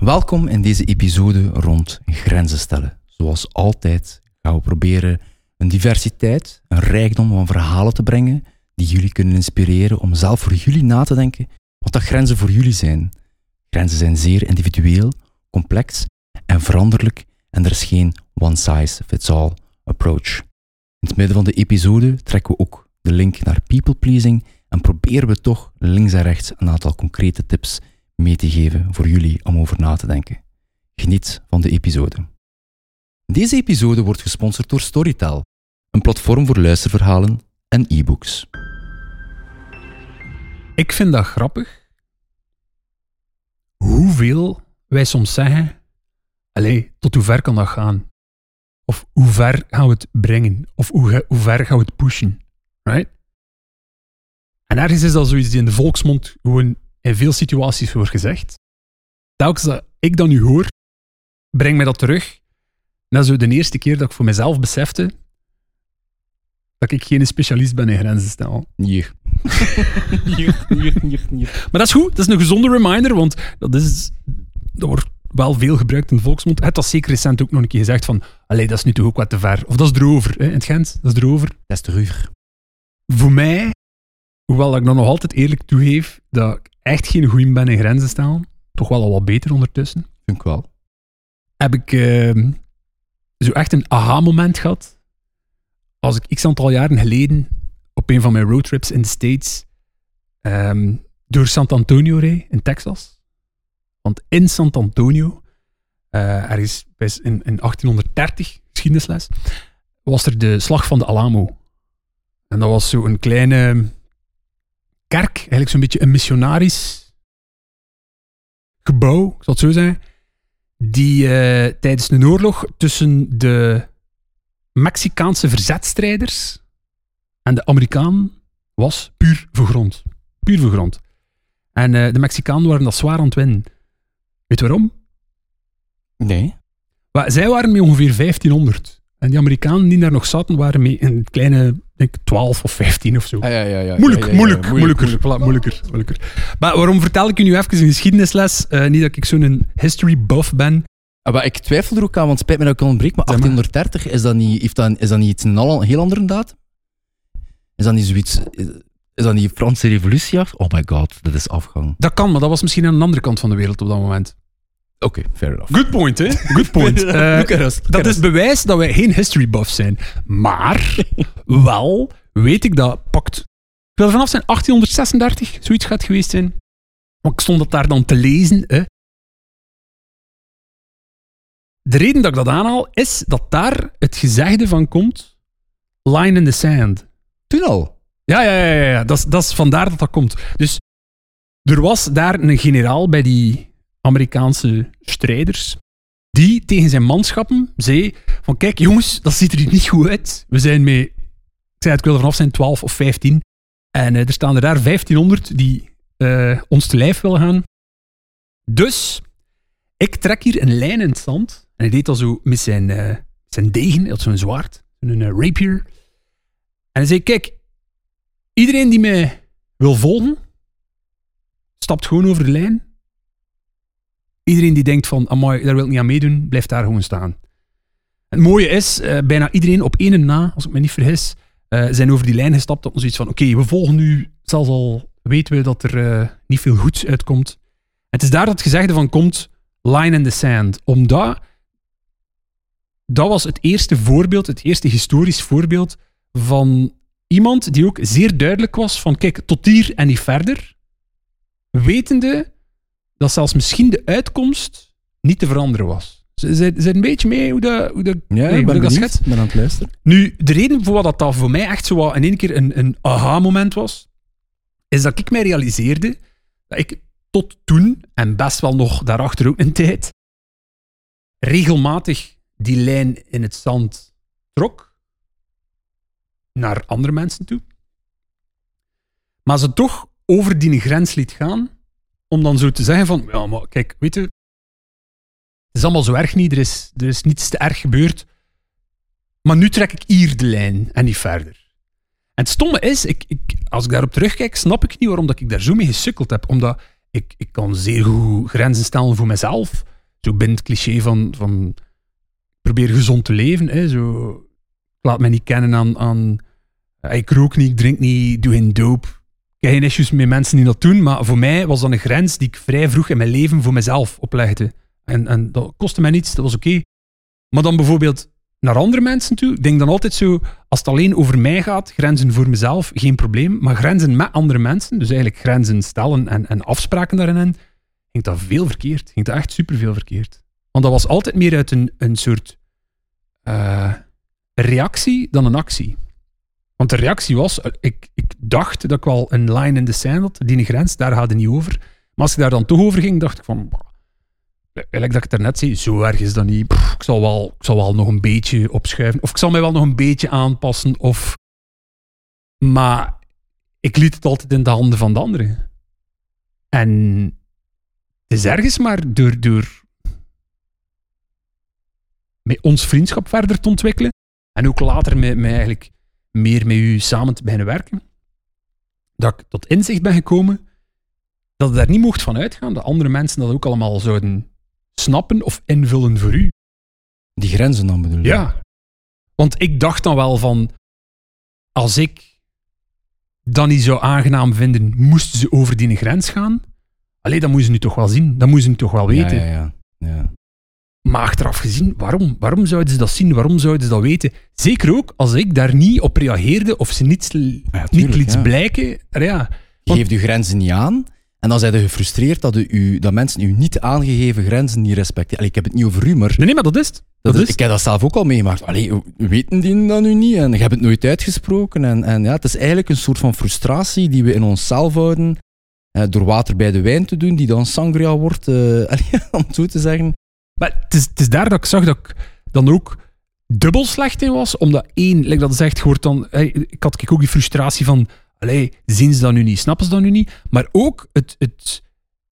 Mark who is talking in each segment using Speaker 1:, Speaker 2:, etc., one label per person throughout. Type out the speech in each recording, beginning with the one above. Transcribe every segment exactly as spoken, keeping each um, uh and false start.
Speaker 1: Welkom in deze episode rond grenzen stellen. Zoals altijd gaan we proberen een diversiteit, een rijkdom van verhalen te brengen die jullie kunnen inspireren om zelf voor jullie na te denken wat dat grenzen voor jullie zijn. Grenzen zijn zeer individueel, complex en veranderlijk en er is geen one-size-fits-all approach. In het midden van de episode trekken we ook de link naar people pleasing en proberen we toch links en rechts een aantal concrete tips mee te geven voor jullie om over na te denken. Geniet van de episode. Deze episode wordt gesponsord door Storytel, een platform voor luisterverhalen en e-books.
Speaker 2: Ik vind dat grappig hoeveel wij soms zeggen, allee, tot hoe ver kan dat gaan? Of hoe ver gaan we het brengen? Of hoe, hoe ver gaan we het pushen? Right? En ergens is dat zoiets die in de volksmond gewoon in veel situaties wordt gezegd. Telkens dat ik dat nu hoor, brengt mij dat terug naar zo de eerste keer dat ik voor mezelf besefte dat ik geen specialist ben in grenzen stellen.
Speaker 1: Nee.
Speaker 2: Maar dat is goed, dat is een gezonde reminder, want dat, is, dat wordt wel veel gebruikt in de volksmond. Het was zeker recent ook nog een keer gezegd van, allee, dat is nu toch ook wat te ver. Of dat is erover, hè, in het Gent, dat is erover.
Speaker 1: Dat is erover.
Speaker 2: Voor mij, hoewel ik dan nog altijd eerlijk toegeef dat ik echt geen goeie ben in grenzen stellen, toch wel al wat beter ondertussen,
Speaker 1: Vind ik wel.
Speaker 2: heb ik uh, zo echt een aha-moment gehad als ik x aantal jaren geleden op een van mijn roadtrips in de States um, door San Antonio reed, in Texas. Want in San Antonio, uh, ergens in, in achttienhonderddertig, geschiedenisles, was er de slag van de Alamo. En dat was zo'n kleine kerk, eigenlijk zo'n beetje een missionarisch gebouw, ik zal het zo zeggen, die uh, tijdens een oorlog tussen de Mexicaanse verzetstrijders en de Amerikanen was puur vergrond. Puur vergrond. En uh, de Mexicanen waren dat zwaar aan het winnen. Weet je waarom?
Speaker 1: Nee.
Speaker 2: Maar zij waren met ongeveer vijftienhonderd. En die Amerikanen die daar nog zaten, waren met een kleine, denk ik, twaalf of vijftien of zo.
Speaker 1: Ah, ja, ja, ja.
Speaker 2: Moeilijk,
Speaker 1: ja, ja, ja.
Speaker 2: moeilijk,
Speaker 1: moeilijk,
Speaker 2: moeilijker. Voilà, moeilijker, moeilijker. Maar waarom vertel ik u nu even een geschiedenisles? Uh, niet dat ik zo'n history buff ben.
Speaker 1: Ah, maar ik twijfel er ook aan, want het spijt me dat ik al ontbreek, maar
Speaker 2: Zeg maar.
Speaker 1: achttienhonderddertig, is dat niet, heeft dat, is dat niet iets een, al, een heel andere datum? Is dat niet zoiets... Is, is dat niet de Franse revolutie af? Oh my god, dat is afgang.
Speaker 2: Dat kan, maar dat was misschien aan de andere kant van de wereld op dat moment.
Speaker 1: Oké, okay, fair enough.
Speaker 2: Good point, hè? Good point. Uh, dat is bewijs dat wij geen history buffs zijn. Maar wel weet ik dat pakt... Ik wil er vanaf zijn achttienhonderdzesendertig, zoiets gaat geweest zijn. Maar ik stond dat daar dan te lezen. Hè. De reden dat ik dat aanhaal, is dat daar het gezegde van komt, line in the sand.
Speaker 1: Toen al?
Speaker 2: Ja, ja, ja, ja. Dat is, dat is vandaar dat dat komt. Dus er was daar een generaal bij die Amerikaanse strijders, die tegen zijn manschappen zei van kijk jongens, dat ziet er hier niet goed uit. We zijn met, ik zei het, ik wil er vanaf zijn twaalf of vijftien. En uh, er staan er daar vijftienhonderd die uh, ons te lijf willen gaan. Dus, ik trek hier een lijn in het zand. En hij deed dat zo met zijn, uh, zijn degen, hij had zo'n zwaard, een uh, rapier. En hij zei, kijk, iedereen die mij wil volgen, stapt gewoon over de lijn. Iedereen die denkt van, amai, daar wil ik niet aan meedoen, blijft daar gewoon staan. Het mooie is, uh, bijna iedereen op één na, als ik me niet vergis, uh, zijn over die lijn gestapt op zoiets van, oké, okay, we volgen nu, zelfs al weten we dat er uh, niet veel goeds uitkomt. En het is daar dat het gezegde van komt, line in the sand. Omdat, dat was het eerste voorbeeld, het eerste historisch voorbeeld van iemand die ook zeer duidelijk was van, kijk, tot hier en niet verder, wetende dat zelfs misschien de uitkomst niet te veranderen was. Ze zijn een beetje mee hoe dat, hoe dat,
Speaker 1: ja,
Speaker 2: nee,
Speaker 1: ik ben,
Speaker 2: hoe dat
Speaker 1: benieuwd,
Speaker 2: schet.
Speaker 1: ben aan het luisteren.
Speaker 2: Nu, de reden voor wat dat voor mij echt zo wat in één keer een, een aha-moment was, is dat ik mij realiseerde dat ik tot toen, en best wel nog daarachter ook een tijd, regelmatig die lijn in het zand trok naar andere mensen toe, maar ze toch over die grens liet gaan, om dan zo te zeggen van, ja, maar kijk, weet je, het is allemaal zo erg niet, er is, er is niets te erg gebeurd, maar nu trek ik hier de lijn en niet verder. En het stomme is, ik, ik, als ik daarop terugkijk, snap ik niet waarom dat ik daar zo mee gesukkeld heb, omdat ik, ik kan zeer goed grenzen stellen voor mezelf, zo binnen het cliché van, van probeer gezond te leven. Hè, zo, ik laat mij niet kennen aan, aan ik rook niet, ik drink niet, doe geen dope. Ik heb geen issues met mensen die dat doen, maar voor mij was dat een grens die ik vrij vroeg in mijn leven voor mezelf oplegde. En, en dat kostte mij niets, dat was oké. Okay. Maar dan bijvoorbeeld naar andere mensen toe, ik denk dan altijd zo, als het alleen over mij gaat, grenzen voor mezelf, geen probleem, maar grenzen met andere mensen, dus eigenlijk grenzen stellen en, en afspraken daarin, ging dat veel verkeerd. Ging dat echt superveel verkeerd. Want dat was altijd meer uit een, een soort uh, reactie dan een actie. Want de reactie was, ik, ik dacht dat ik wel een line in the sand had, die een grens, daar gaat het niet over. Maar als ik daar dan toch over ging, dacht ik van, eigenlijk dat ik het daarnet zei, zo erg is dat niet. Pff, ik, zal wel, ik zal wel nog een beetje opschuiven, of ik zal mij wel nog een beetje aanpassen, of... Maar ik liet het altijd in de handen van de anderen. En het is ergens maar door, door met ons vriendschap verder te ontwikkelen, en ook later met, met eigenlijk meer met u samen te beginnen werken, dat ik tot inzicht ben gekomen dat het daar niet mocht van uitgaan dat andere mensen dat ook allemaal zouden snappen of invullen voor u.
Speaker 1: Die grenzen dan bedoel je?
Speaker 2: Ja. Want ik dacht dan wel van, als ik dat niet zou aangenaam vinden, moesten ze over die grens gaan. Allee, dat moet ze nu toch wel zien. Dat moet ze nu toch wel weten.
Speaker 1: Ja, ja, ja. ja.
Speaker 2: Maar achteraf gezien, waarom? Waarom zouden ze dat zien? Waarom zouden ze dat weten? Zeker ook als ik daar niet op reageerde of ze niet, ja, niet liet ja. blijken. Ja.
Speaker 1: Want... Je geeft je grenzen niet aan en dan zijn ze gefrustreerd dat, u, dat mensen uw niet aangegeven grenzen niet respecteren. Allee, ik heb het niet over u, maar...
Speaker 2: Nee, nee maar dat is het. Dat
Speaker 1: dat
Speaker 2: is.
Speaker 1: Ik heb dat zelf ook al meegemaakt. Allee, weten die dat nu niet? En je hebt het nooit uitgesproken. En, en ja, het is eigenlijk een soort van frustratie die we in onszelf houden eh, door water bij de wijn te doen, die dan sangria wordt, uh, allee, om het zo te zeggen.
Speaker 2: Maar het is, het is daar dat ik zag dat ik dan ook dubbel slecht in was, omdat één, like dat zegt, hoort dan, hey, ik had ook die frustratie van, allee, zien ze dat nu niet, snappen ze dat nu niet, maar ook het, het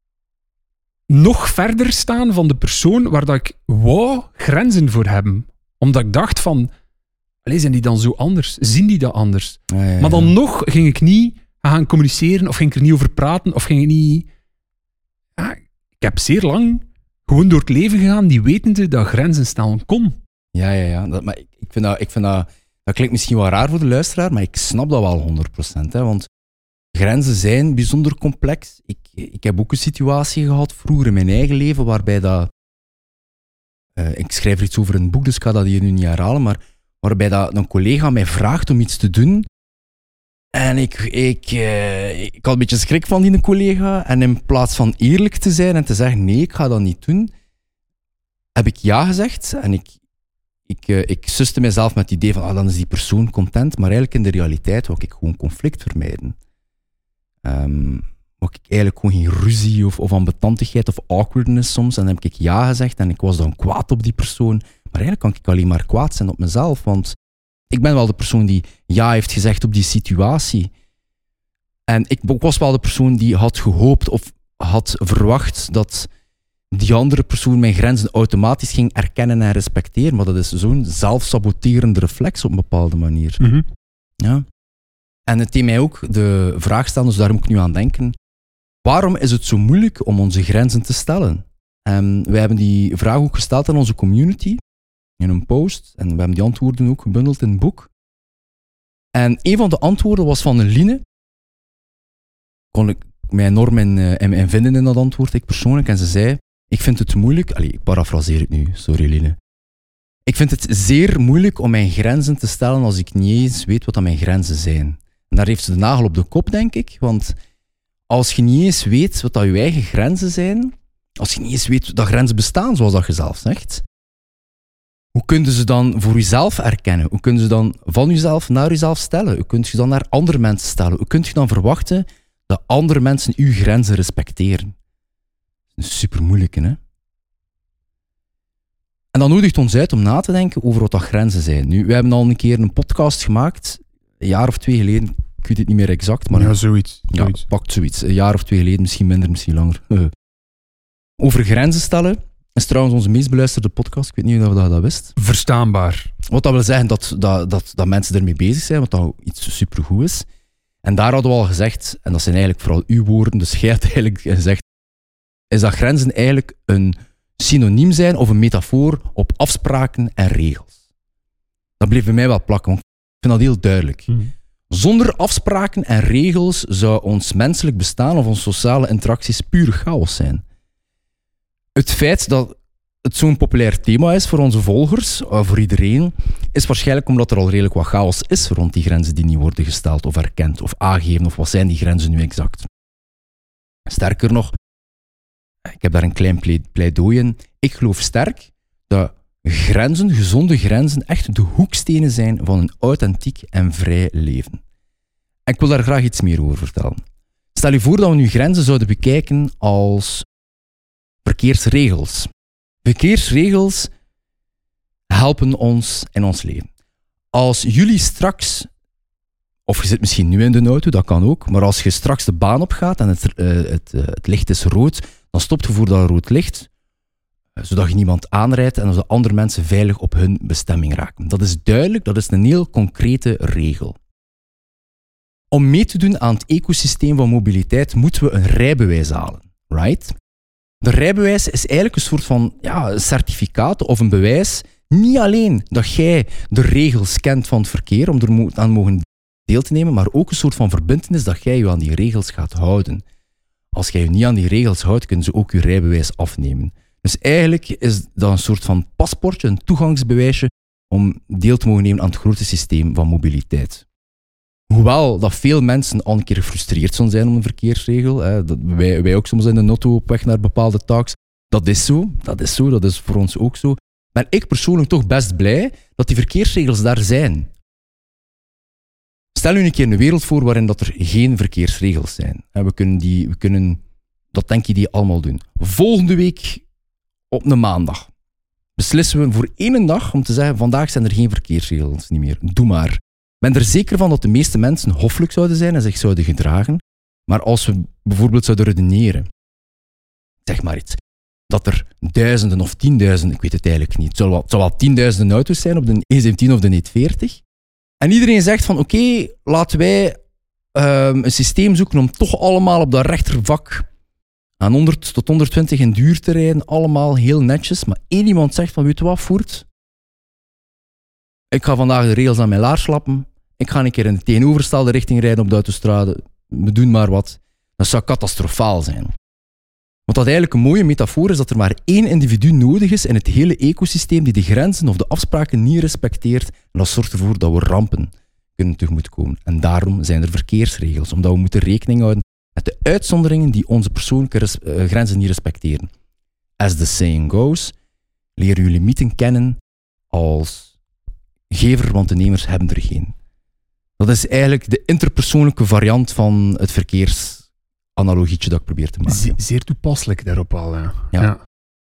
Speaker 2: nog verder staan van de persoon waar dat ik wou grenzen voor hebben. Omdat ik dacht van, allee, zijn die dan zo anders? Zien die dat anders?
Speaker 1: Ja, ja, ja.
Speaker 2: Maar dan nog ging ik niet gaan communiceren, of ging ik er niet over praten, of ging ik niet... Ja, ik heb zeer lang gewoon door het leven gegaan, die wetende dat grenzen stellen kon.
Speaker 1: Ja, ja, ja. Dat, maar ik, ik, vind dat, ik vind dat... Dat klinkt misschien wel raar voor de luisteraar, maar ik snap dat wel honderd procent. Hè, want grenzen zijn bijzonder complex. Ik, ik heb ook een situatie gehad vroeger in mijn eigen leven, waarbij dat... Uh, ik schrijf er iets over in het boek, dus ik ga dat hier nu niet herhalen, maar waarbij dat een collega mij vraagt om iets te doen. En ik, ik, uh, ik had een beetje schrik van die collega. En in plaats van eerlijk te zijn en te zeggen, nee, ik ga dat niet doen, heb ik ja gezegd. En ik, ik, uh, ik suste mezelf met het idee van, ah, dan is die persoon content. Maar eigenlijk in de realiteit wou ik gewoon conflict vermijden. Um, wou ik eigenlijk gewoon geen ruzie of, of ambetantigheid of awkwardness soms. En dan heb ik ja gezegd en ik was dan kwaad op die persoon. Maar eigenlijk kan ik alleen maar kwaad zijn op mezelf, want ik ben wel de persoon die ja heeft gezegd op die situatie. En ik was wel de persoon die had gehoopt of had verwacht dat die andere persoon mijn grenzen automatisch ging erkennen en respecteren. Maar dat is zo'n zelfsaboterende reflex op een bepaalde manier.
Speaker 2: Mm-hmm.
Speaker 1: Ja. En het deed mij ook de vraag stellen, dus daar moet ik nu aan denken. Waarom is het zo moeilijk om onze grenzen te stellen? En wij hebben die vraag ook gesteld aan onze community in een post. En we hebben die antwoorden ook gebundeld in het boek. En een van de antwoorden was van een Line. Kon ik mij enorm in, in, in vinden in dat antwoord, ik persoonlijk. En ze zei, ik vind het moeilijk... Allee, ik parafraseer het nu, sorry Line. Ik vind het zeer moeilijk om mijn grenzen te stellen als ik niet eens weet wat dat mijn grenzen zijn. En daar heeft ze de nagel op de kop, denk ik. Want als je niet eens weet wat dat je eigen grenzen zijn, als je niet eens weet dat grenzen bestaan, zoals dat je zelf zegt, hoe kun je ze dan voor jezelf erkennen? Hoe kun je ze dan van jezelf naar jezelf stellen? Hoe kun je ze dan naar andere mensen stellen? Hoe kun je dan verwachten dat andere mensen uw grenzen respecteren? Dat is super moeilijk, hè? En dat nodigt ons uit om na te denken over wat dat grenzen zijn. Nu, we hebben al een keer een podcast gemaakt, een jaar of twee geleden, ik weet het niet meer exact, maar...
Speaker 2: Ja, zoiets.
Speaker 1: Ja,
Speaker 2: zoiets.
Speaker 1: pakt zoiets. Een jaar of twee geleden, misschien minder, misschien langer. Over grenzen stellen. is trouwens onze meest beluisterde podcast. Ik weet niet of je dat wist.
Speaker 2: Verstaanbaar.
Speaker 1: Wat dat wil zeggen dat, dat, dat, dat mensen ermee bezig zijn, wat dat iets supergoed is. En daar hadden we al gezegd, en dat zijn eigenlijk vooral uw woorden, dus jij hebt eigenlijk gezegd, is dat grenzen eigenlijk een synoniem zijn of een metafoor op afspraken en regels. Dat bleef bij mij wel plakken, want ik vind dat heel duidelijk. Mm. Zonder afspraken en regels zou ons menselijk bestaan of onze sociale interacties pure chaos zijn. Het feit dat het zo'n populair thema is voor onze volgers, voor iedereen, is waarschijnlijk omdat er al redelijk wat chaos is rond die grenzen die niet worden gesteld of erkend of aangegeven, of wat zijn die grenzen nu exact. Sterker nog, ik heb daar een klein pleidooi in. Ik geloof sterk dat grenzen, gezonde grenzen, echt de hoekstenen zijn van een authentiek en vrij leven. En ik wil daar graag iets meer over vertellen. Stel je voor dat we nu grenzen zouden bekijken als verkeersregels. Verkeersregels helpen ons in ons leven. Als jullie straks, of je zit misschien nu in de auto, dat kan ook, maar als je straks de baan opgaat en het, uh, het, uh, het licht is rood, dan stopt je voor dat rood licht, uh, zodat je niemand aanrijdt en zodat andere mensen veilig op hun bestemming raken. Dat is duidelijk, dat is een heel concrete regel. Om mee te doen aan het ecosysteem van mobiliteit moeten we een rijbewijs halen, right? De rijbewijs is eigenlijk een soort van ja, certificaat of een bewijs, niet alleen dat jij de regels kent van het verkeer om er aan mogen deel te nemen, maar ook een soort van verbintenis dat jij je aan die regels gaat houden. Als jij je niet aan die regels houdt, kunnen ze ook je rijbewijs afnemen. Dus eigenlijk is dat een soort van paspoortje, een toegangsbewijsje om deel te mogen nemen aan het grote systeem van mobiliteit. Hoewel dat veel mensen al een keer gefrustreerd zullen zijn om een verkeersregel, hè, dat wij, wij ook soms in de auto op weg naar bepaalde taaks, dat is zo, dat is zo, dat is voor ons ook zo. Ben ik persoonlijk toch best blij dat die verkeersregels daar zijn. Stel u een keer een wereld voor waarin dat er geen verkeersregels zijn. We kunnen, die, we kunnen dat denk je die allemaal doen. Volgende week op een maandag beslissen we voor één dag om te zeggen, vandaag zijn er geen verkeersregels niet meer. Doe maar. Ik ben er zeker van dat de meeste mensen hoffelijk zouden zijn en zich zouden gedragen. Maar als we bijvoorbeeld zouden redeneren, zeg maar iets, dat er duizenden of tienduizenden, ik weet het eigenlijk niet, het zou wel, het zou wel tienduizenden auto's zijn op de E zeventien of de E veertig. En iedereen zegt van oké, okay, laten wij um, een systeem zoeken om toch allemaal op dat rechtervak aan honderd tot honderdtwintig in duur te rijden, allemaal heel netjes. Maar één iemand zegt van weet je wat, voert? Ik ga vandaag de regels aan mijn laars slappen. Ik ga een keer in de tegenovergestelde richting rijden op de autostrade. We doen maar wat. Dat zou catastrofaal zijn. Wat dat eigenlijk een mooie metafoor is, dat er maar één individu nodig is in het hele ecosysteem die de grenzen of de afspraken niet respecteert. En dat zorgt ervoor dat we rampen kunnen tegemoetkomen. En daarom zijn er verkeersregels, omdat we moeten rekening houden met de uitzonderingen die onze persoonlijke res- uh, grenzen niet respecteren. As the saying goes, leer je limieten kennen als gever, want de nemers hebben er geen. Dat is eigenlijk de interpersoonlijke variant van het verkeersanalogietje dat ik probeer te maken.
Speaker 2: Zeer, zeer toepasselijk daarop al. Ja.
Speaker 1: Ja.
Speaker 2: Ja.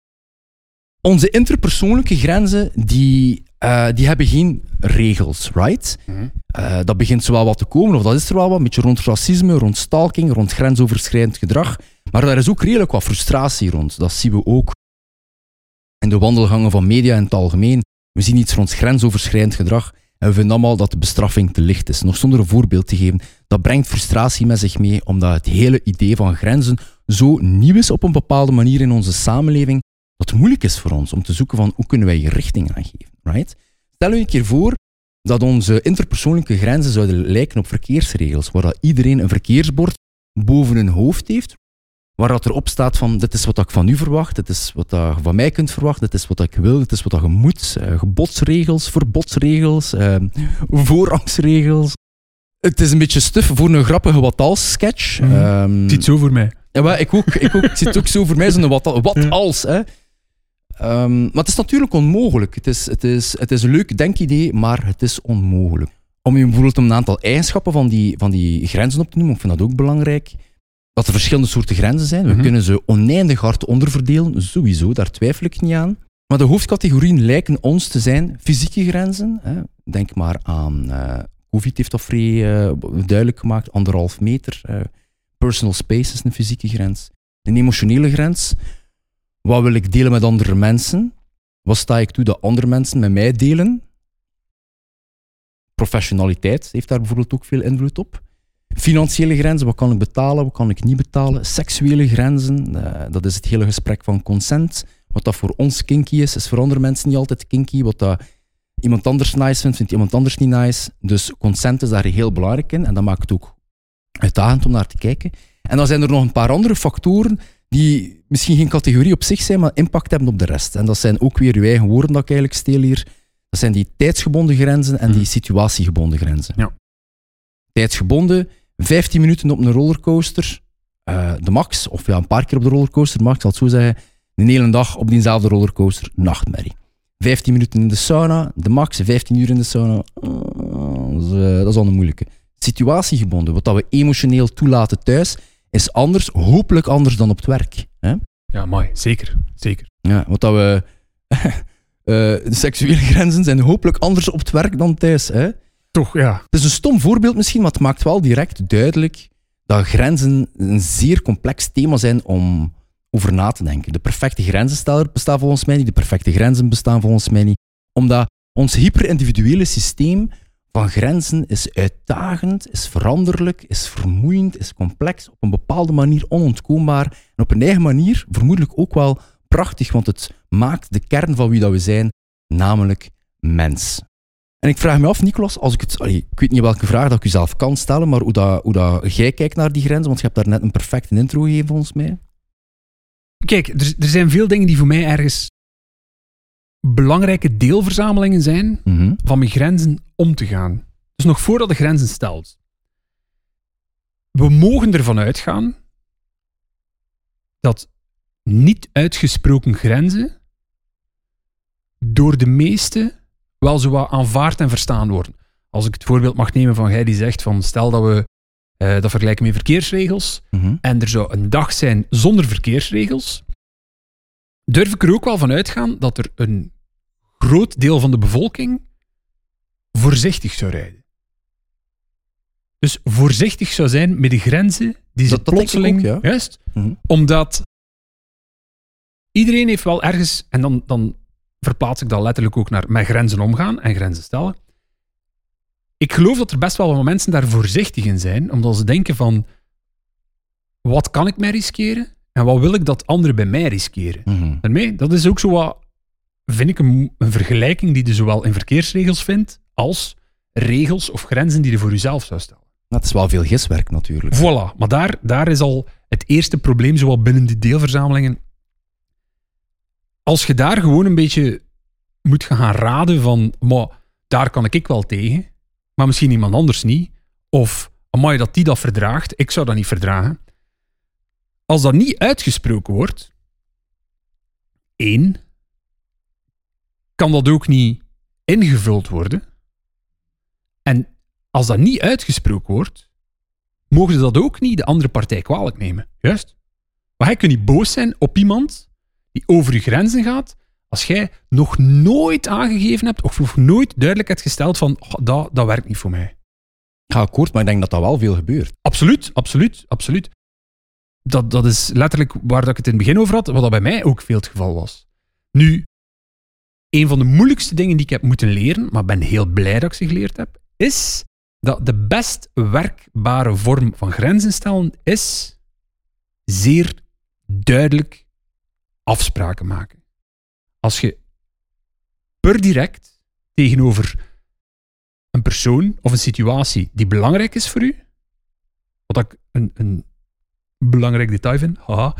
Speaker 1: Onze interpersoonlijke grenzen, die, uh, die hebben geen regels, right? Mm-hmm. Uh, dat begint zowel wat te komen, of dat is er wel wat, een beetje rond racisme, rond stalking, rond grensoverschrijdend gedrag. Maar daar is ook redelijk wat frustratie rond. Dat zien we ook in de wandelgangen van media in het algemeen. We zien iets rond grensoverschrijdend gedrag en we vinden allemaal dat de bestraffing te licht is. Nog zonder een voorbeeld te geven, dat brengt frustratie met zich mee, omdat het hele idee van grenzen zo nieuw is op een bepaalde manier in onze samenleving, dat het moeilijk is voor ons om te zoeken van hoe kunnen wij je richting aangeven. Right? Stel je een keer voor dat onze interpersoonlijke grenzen zouden lijken op verkeersregels, waar dat iedereen een verkeersbord boven hun hoofd heeft, waar dat erop staat van dit is wat ik van u verwacht, dit is wat je van mij kunt verwachten, dit is wat ik wil, dit is wat je moet, uh, gebodsregels, verbodsregels, uh, voorrangsregels. Het is een beetje stuf voor een grappige wat-als-sketch.
Speaker 2: Mm.
Speaker 1: Um,
Speaker 2: Ziet zo voor mij.
Speaker 1: Ja, maar ik ook. Ik ook. Ik zie het ook zo voor mij, zo'n wat, wat
Speaker 2: Ja.
Speaker 1: als. Hè. Um, maar het is natuurlijk onmogelijk. Het is, het, is, het is een leuk denkidee, maar het is onmogelijk. Om je bijvoorbeeld een aantal eigenschappen van die, van die grenzen op te noemen, ik vind dat ook belangrijk. Dat er verschillende soorten grenzen zijn. We
Speaker 2: Mm-hmm.
Speaker 1: kunnen ze oneindig hard onderverdelen, sowieso, daar twijfel ik niet aan. Maar de hoofdcategorieën lijken ons te zijn fysieke grenzen. Hè. Denk maar aan... Uh, Covid heeft dat vrij uh, duidelijk gemaakt, anderhalf meter. Uh, personal space is een fysieke grens. Een emotionele grens. Wat wil ik delen met andere mensen? Wat sta ik toe dat andere mensen met mij delen? Professionaliteit heeft daar bijvoorbeeld ook veel invloed op. Financiële grenzen, wat kan ik betalen, wat kan ik niet betalen? Seksuele grenzen, uh, dat is het hele gesprek van consent. Wat dat voor ons kinky is, is voor andere mensen niet altijd kinky. Wat dat iemand anders nice vindt, vindt iemand anders niet nice. Dus consent is daar heel belangrijk in. En dat maakt het ook uitdagend om naar te kijken. En dan zijn er nog een paar andere factoren die misschien geen categorie op zich zijn, maar impact hebben op de rest. En dat zijn ook weer uw eigen woorden dat ik eigenlijk steel hier. Dat zijn die tijdsgebonden grenzen en die situatiegebonden grenzen.
Speaker 2: Ja.
Speaker 1: Tijdsgebonden, vijftien minuten op een rollercoaster, uh, de max, of ja, een paar keer op de rollercoaster, max, ik zal het zo zeggen, een hele dag op diezelfde rollercoaster, nachtmerrie. vijftien minuten in de sauna, de max, vijftien uur in de sauna, uh, dat, is, uh, dat is al een moeilijke. Situatiegebonden, wat dat we emotioneel toelaten thuis, is anders, hopelijk anders dan op het werk. Hè?
Speaker 2: Ja, mooi, zeker, zeker.
Speaker 1: Ja, wat dat we... uh, de seksuele grenzen zijn hopelijk anders op het werk dan thuis. Hè?
Speaker 2: Toch, ja.
Speaker 1: Het is een stom voorbeeld misschien, maar het maakt wel direct duidelijk dat grenzen een zeer complex thema zijn om over na te denken. De perfecte grenzensteller bestaat volgens mij niet, de perfecte grenzen bestaan volgens mij niet, omdat ons hyperindividuele systeem van grenzen is uitdagend, is veranderlijk, is vermoeiend, is complex, op een bepaalde manier onontkoombaar en op een eigen manier vermoedelijk ook wel prachtig, want het maakt de kern van wie dat we zijn, namelijk mens. En ik vraag me af, Nicolas, als ik het, allee, ik weet niet welke vraag dat ik u zelf kan stellen, maar hoe, dat, hoe dat jij kijkt naar die grenzen, want je hebt daar net een perfecte intro gegeven volgens mij.
Speaker 2: Kijk, er, er zijn veel dingen die voor mij ergens belangrijke deelverzamelingen zijn
Speaker 1: Mm-hmm.
Speaker 2: van met grenzen om te gaan. Dus nog voordat de grenzen stelt. We mogen ervan uitgaan dat niet uitgesproken grenzen door de meesten wel zo wat aanvaard en verstaan worden. Als ik het voorbeeld mag nemen van jij die zegt van stel dat we uh, dat vergelijken met verkeersregels
Speaker 1: Mm-hmm.
Speaker 2: en er zou een dag zijn zonder verkeersregels, durf ik er ook wel van uitgaan dat er een groot deel van de bevolking voorzichtig zou rijden. Dus voorzichtig zou zijn met de grenzen die ze
Speaker 1: Dat- dat denk ik
Speaker 2: plotseling...
Speaker 1: ook, ja.
Speaker 2: Juist.
Speaker 1: Mm-hmm.
Speaker 2: Omdat iedereen heeft wel ergens, en dan, dan verplaats ik dat letterlijk ook naar met grenzen omgaan en grenzen stellen. Ik geloof dat er best wel wat mensen daar voorzichtig in zijn, omdat ze denken van wat kan ik mij riskeren en wat wil ik dat anderen bij mij riskeren.
Speaker 1: Mm-hmm.
Speaker 2: Daarmee, dat is ook zo wat, vind ik, een, een vergelijking die je zowel in verkeersregels vindt als regels of grenzen die je voor jezelf zou stellen.
Speaker 1: Dat is wel veel giswerk natuurlijk.
Speaker 2: Voilà, maar daar, daar is al het eerste probleem zowel binnen die deelverzamelingen. Als je daar gewoon een beetje moet gaan raden van, maar daar kan ik wel tegen, maar misschien iemand anders niet, of amai, dat die dat verdraagt, ik zou dat niet verdragen. Als dat niet uitgesproken wordt, één, kan dat ook niet ingevuld worden. En als dat niet uitgesproken wordt, mogen ze dat ook niet de andere partij kwalijk nemen. Juist. Maar jij kunt niet boos zijn op iemand die over je grenzen gaat, als jij nog nooit aangegeven hebt, of nog nooit duidelijk hebt gesteld van, oh, dat, dat werkt niet voor mij.
Speaker 1: Ik ga akkoord, maar ik denk dat dat wel veel gebeurt.
Speaker 2: Absoluut, absoluut, absoluut. Dat, dat is letterlijk waar dat ik het in het begin over had, wat dat bij mij ook veel het geval was. Nu, een van de moeilijkste dingen die ik heb moeten leren, maar ben heel blij dat ik ze geleerd heb, is dat de best werkbare vorm van grenzen stellen is zeer duidelijk afspraken maken. Als je per direct tegenover een persoon of een situatie die belangrijk is voor u, wat ik een, een belangrijk detail vind, haha,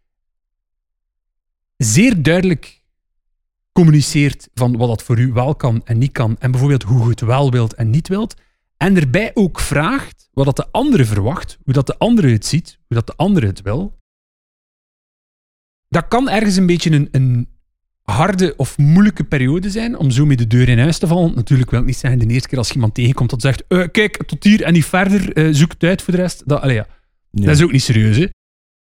Speaker 2: zeer duidelijk communiceert van wat dat voor u wel kan en niet kan, en bijvoorbeeld hoe je het wel wilt en niet wilt, en erbij ook vraagt wat dat de andere verwacht, hoe dat de andere het ziet, hoe dat de andere het wil. Dat kan ergens een beetje een, een harde of moeilijke periode zijn om zo met de deur in huis te vallen. Natuurlijk wil ik niet zeggen de eerste keer als je iemand tegenkomt dat zegt uh, kijk, tot hier en niet verder, uh, zoek het uit voor de rest. Dat, allee, ja.
Speaker 1: Nee.
Speaker 2: Dat is ook niet serieus, hè.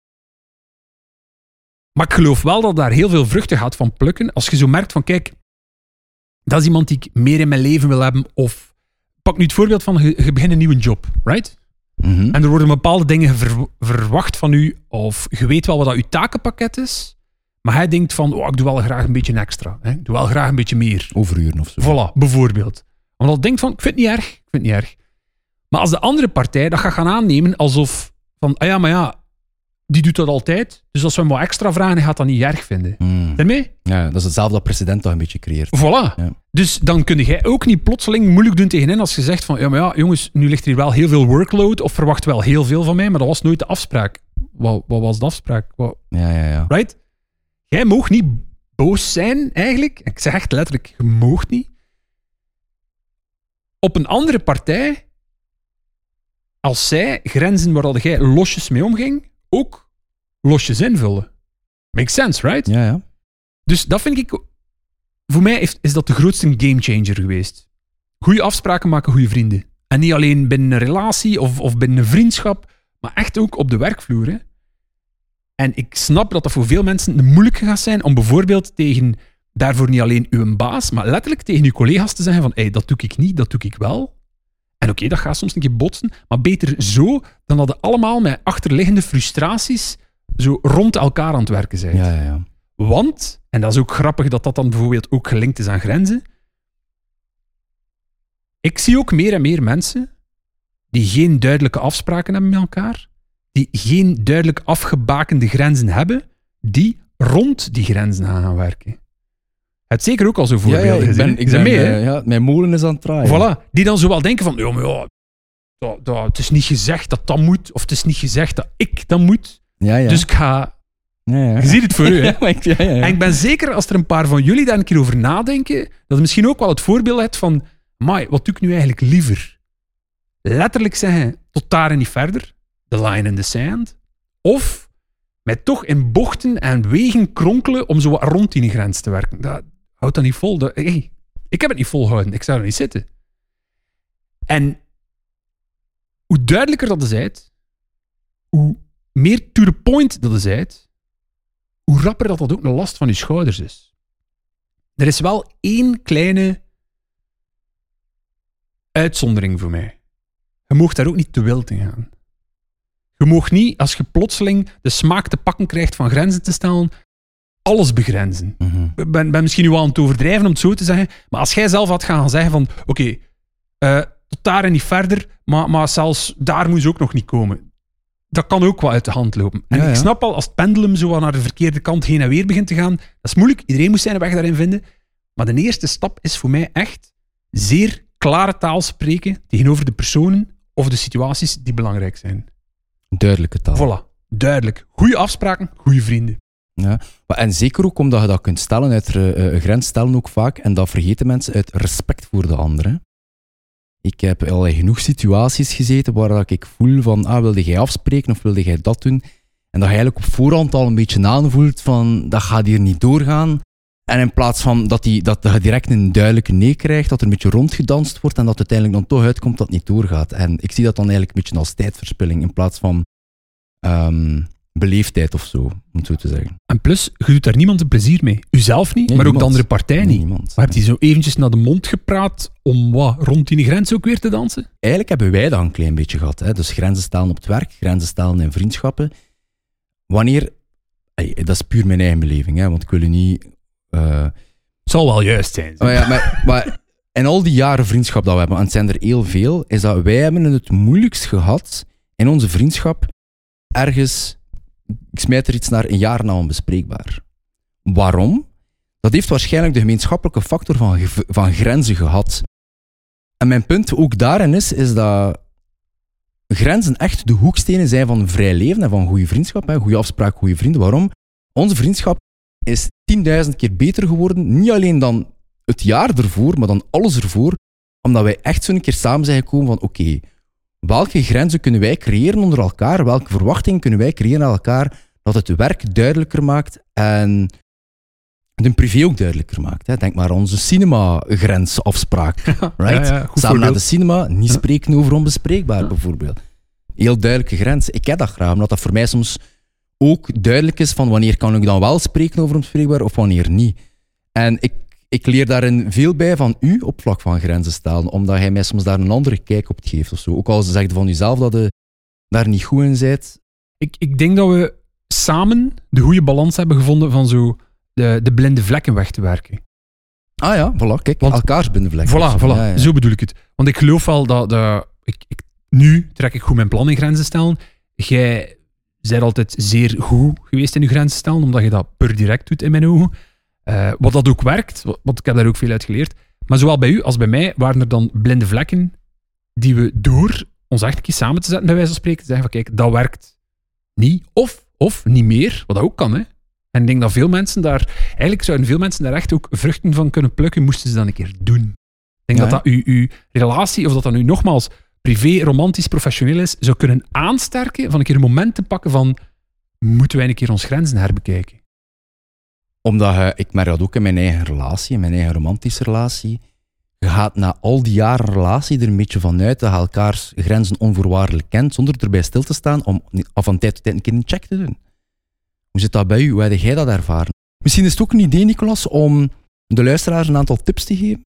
Speaker 2: Maar ik geloof wel dat daar heel veel vruchten gaat van plukken. Als je zo merkt van, kijk, dat is iemand die ik meer in mijn leven wil hebben. Of pak nu het voorbeeld van, je, je begint een nieuwe job, right?
Speaker 1: Mm-hmm.
Speaker 2: En er worden bepaalde dingen ver, verwacht van u. Of je weet wel wat dat uw takenpakket is. Maar hij denkt van, oh, ik doe wel graag een beetje extra. Hè? Ik doe wel graag een beetje meer.
Speaker 1: Overuren of zo.
Speaker 2: Voilà, bijvoorbeeld. Omdat hij denkt van, ik vind het niet erg. Ik vind het niet erg. Maar als de andere partij dat gaat gaan aannemen alsof van, ah ja, maar ja, die doet dat altijd. Dus als we hem wat extra vragen, hij gaat dat niet erg vinden.
Speaker 1: Mm.
Speaker 2: Daarmee?
Speaker 1: Ja, dat is hetzelfde dat president toch een beetje creëert.
Speaker 2: Voilà.
Speaker 1: Ja.
Speaker 2: Dus dan kun jij ook niet plotseling moeilijk doen tegen hen als je zegt van, ja, maar ja, jongens, nu ligt hier wel heel veel workload of verwacht wel heel veel van mij, maar dat was nooit de afspraak. Wat, wat was de afspraak? Wat,
Speaker 1: Ja, ja, ja.
Speaker 2: right? Jij mag niet boos zijn, eigenlijk. Ik zeg echt letterlijk, je mag niet. Op een andere partij, als zij grenzen waar dat jij losjes mee omging, ook losjes invullen. Makes sense, right?
Speaker 1: Ja, ja.
Speaker 2: Dus dat vind ik... Voor mij heeft, is dat de grootste gamechanger geweest. Goeie afspraken maken goede vrienden. En niet alleen binnen een relatie of, of binnen een vriendschap, maar echt ook op de werkvloer. Hè? En ik snap dat dat voor veel mensen moeilijk gaat zijn om bijvoorbeeld tegen, daarvoor niet alleen uw baas, maar letterlijk tegen uw collega's te zeggen van hey, dat doe ik niet, dat doe ik wel. En oké, okay, dat gaat soms een keer botsen, maar beter zo dan dat je allemaal met achterliggende frustraties zo rond elkaar aan het werken zijn.
Speaker 1: Ja, ja, ja.
Speaker 2: Want, en dat is ook grappig dat dat dan bijvoorbeeld ook gelinkt is aan grenzen, ik zie ook meer en meer mensen die geen duidelijke afspraken hebben met elkaar, die geen duidelijk afgebakende grenzen hebben, die rond die grenzen gaan, gaan werken. Het zeker ook al zo voorbeelden
Speaker 1: ja, ja, ik
Speaker 2: gezien.
Speaker 1: ben, ik
Speaker 2: Zijn
Speaker 1: ben,
Speaker 2: mee, hè?
Speaker 1: uh, ja, mijn molen is aan het draaien.
Speaker 2: Voilà, die dan zo wel denken van, ja, maar ja, dat, dat, het is niet gezegd dat dat moet, of het is niet gezegd dat ik dat moet,
Speaker 1: Ja, ja.
Speaker 2: dus ik ga...
Speaker 1: Ja, ja.
Speaker 2: Je ziet het voor u, hè?
Speaker 1: Ja, maar ik- ja, ja, ja.
Speaker 2: En ik ben zeker, als er een paar van jullie daar een keer over nadenken, dat je misschien ook wel het voorbeeld hebt van, amai, wat doe ik nu eigenlijk liever? Letterlijk zeggen, tot daar en niet verder, the line in the sand, of mij toch in bochten en wegen kronkelen om zo wat rond die grens te werken. Dat houdt dat niet vol. Dat, hey, ik heb het niet volgehouden, ik zou er niet zitten. En hoe duidelijker dat je bent, hoe meer to the point dat je bent, hoe rapper dat dat ook een last van je schouders is. Er is wel één kleine uitzondering voor mij. Je mag daar ook niet te wild in gaan. Je mag niet, als je plotseling de smaak te pakken krijgt van grenzen te stellen, alles begrenzen.
Speaker 1: Mhm.
Speaker 2: Ik ben, ben misschien nu wel aan het overdrijven om het zo te zeggen, maar als jij zelf had gaan zeggen van, oké, okay, uh, tot daar en niet verder, maar, maar zelfs daar moet ze ook nog niet komen. Dat kan ook wel uit de hand lopen. En
Speaker 1: Ja, ja.
Speaker 2: ik snap al, als het pendulum zo naar de verkeerde kant heen en weer begint te gaan, dat is moeilijk. Iedereen moet zijn weg daarin vinden. Maar de eerste stap is voor mij echt zeer klare taal spreken tegenover de personen of de situaties die belangrijk zijn.
Speaker 1: Duidelijke taal.
Speaker 2: Voilà, duidelijk. Goede afspraken, goede vrienden.
Speaker 1: Ja. Maar en zeker ook omdat je dat kunt stellen uit uh, grens stellen ook vaak, en dat vergeten mensen, uit respect voor de anderen. Ik heb al in genoeg situaties gezeten waar dat ik voel van, ah, wilde jij afspreken of wilde jij dat doen? En dat je eigenlijk op voorhand al een beetje aanvoelt van, dat gaat hier niet doorgaan. En in plaats van dat, die, dat je direct een duidelijke nee krijgt, dat er een beetje rondgedanst wordt en dat het uiteindelijk dan toch uitkomt dat het niet doorgaat. En ik zie dat dan eigenlijk een beetje als tijdverspilling in plaats van um, beleefdheid of zo, om het zo te zeggen.
Speaker 2: En plus, je doet daar niemand een plezier mee. Uzelf niet,
Speaker 1: Nee,
Speaker 2: maar ook
Speaker 1: niemand.
Speaker 2: de andere partij
Speaker 1: Nee,
Speaker 2: niet.
Speaker 1: niemand.
Speaker 2: Maar heb je zo eventjes naar de mond gepraat om wat rond die grens ook weer te dansen?
Speaker 1: Eigenlijk hebben wij dat een klein beetje gehad. Hè? Dus grenzen stellen op het werk, grenzen stellen in vriendschappen. Wanneer... Ey, dat is puur mijn eigen beleving, hè? Want ik wil je niet... Uh...
Speaker 2: Het zal wel juist zijn.
Speaker 1: Maar, ja, maar, maar in al die jaren vriendschap dat we hebben, en het zijn er heel veel, is dat wij hebben het moeilijkst gehad in onze vriendschap ergens... Ik smijt er iets naar, een jaar na onbespreekbaar. Waarom? Dat heeft waarschijnlijk de gemeenschappelijke factor van, van grenzen gehad. En mijn punt ook daarin is, is dat grenzen echt de hoekstenen zijn van vrij leven en van goede vriendschap. Hè? Goede afspraak, goede vrienden. Waarom? Onze vriendschap is tienduizend keer beter geworden. Niet alleen dan het jaar ervoor, maar dan alles ervoor. Omdat wij echt zo'n keer samen zijn gekomen van oké, okay, welke grenzen kunnen wij creëren onder elkaar? Welke verwachtingen kunnen wij creëren aan elkaar? Dat het werk duidelijker maakt en de privé ook duidelijker maakt. Hè. Denk maar aan onze cinema-grensafspraak. Right?
Speaker 2: Ja, ja,
Speaker 1: Samen
Speaker 2: voorbeeld.
Speaker 1: naar de cinema, niet spreken over onbespreekbaar, ja. bijvoorbeeld. Heel duidelijke grens. Ik heb dat graag, omdat dat voor mij soms ook duidelijk is van wanneer kan ik dan wel spreken over onbespreekbaar of wanneer niet. En ik, ik leer daarin veel bij van u op vlak van grenzen stellen, omdat hij mij soms daar een andere kijk op geeft of zo. Ook al zegt van jezelf dat je daar niet goed in bent.
Speaker 2: Ik, ik denk dat we samen de goede balans hebben gevonden van zo de, de blinde vlekken weg te werken.
Speaker 1: Ah ja, voilà, kijk,
Speaker 2: Want,
Speaker 1: elkaars blinde vlekken.
Speaker 2: Voilà, voilà
Speaker 1: ja, ja.
Speaker 2: zo bedoel ik het. Want ik geloof wel dat, dat ik, ik, nu trek ik goed mijn plan in grenzen stellen. Jij bent altijd zeer goed geweest in je grenzen stellen, omdat je dat per direct doet in mijn ogen. Uh, wat dat ook werkt, want ik heb daar ook veel uit geleerd. Maar zowel bij u als bij mij waren er dan blinde vlekken die we door ons echt een keer samen te zetten, bij wijze van spreken, te zeggen van kijk, dat werkt niet. Of, of niet meer, wat dat ook kan. Hè. En ik denk dat veel mensen daar, eigenlijk zouden veel mensen daar echt ook vruchten van kunnen plukken, moesten ze dat een keer doen. Ik denk ja, dat dat uw, uw relatie, of dat dat nu nogmaals privé, romantisch, professioneel is, zou kunnen aansterken van een keer een moment te pakken van moeten wij een keer ons grenzen herbekijken.
Speaker 1: Omdat uh, ik merk dat ook in mijn eigen relatie, in mijn eigen romantische relatie. Je gaat na al die jaren relatie er een beetje vanuit dat je elkaars grenzen onvoorwaardelijk kent, zonder erbij stil te staan om af van tijd tot tijd een keer een check te doen. Hoe zit dat bij u? Hoe heb jij dat ervaren? Misschien is het ook een idee, Nicolas, om de luisteraars een aantal tips te geven.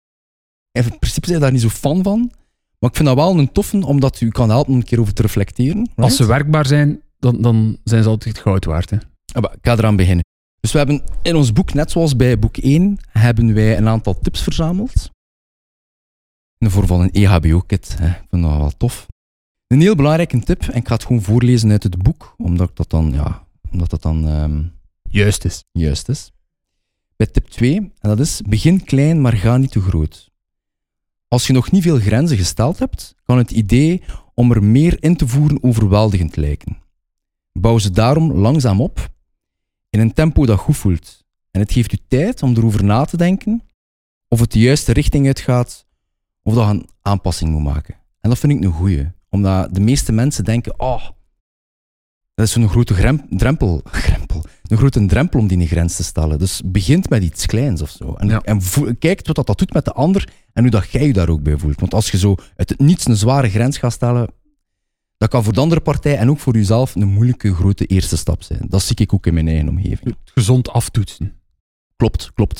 Speaker 1: In principe zijn daar niet zo fan van, maar ik vind dat wel een toffe, omdat u kan helpen om een keer over te reflecteren. Right?
Speaker 2: Als ze werkbaar zijn, dan, dan zijn ze altijd goud waard. Hè?
Speaker 1: Ah, ik ga eraan beginnen. Dus we hebben in ons boek, net zoals bij boek één, hebben wij een aantal tips verzameld. In de vorm van een E H B O-kit. Ik vind dat wel tof. Een heel belangrijke tip, en ik ga het gewoon voorlezen uit het boek, omdat dat dan, ja, omdat dat dan um,
Speaker 2: juist is.
Speaker 1: Juist is. Bij tip twee, en dat is, begin klein, maar ga niet te groot. Als je nog niet veel grenzen gesteld hebt, kan het idee om er meer in te voeren overweldigend lijken. Bouw ze daarom langzaam op, in een tempo dat goed voelt. En het geeft u tijd om erover na te denken of het de juiste richting uitgaat of dat je een aanpassing moet maken. En dat vind ik een goeie. Omdat de meeste mensen denken, oh, dat is zo'n grote grem- drempel, grempel, een grote drempel om die een grens te stellen. Dus begint met iets kleins of zo. En,
Speaker 2: ja.
Speaker 1: en vo- kijk wat dat doet met de ander en hoe dat jij je daar ook bij voelt. Want als je zo uit het niets een zware grens gaat stellen, dat kan voor de andere partij en ook voor jezelf een moeilijke grote eerste stap zijn. Dat zie ik ook in mijn eigen omgeving.
Speaker 2: Gezond aftoetsen.
Speaker 1: Klopt, klopt.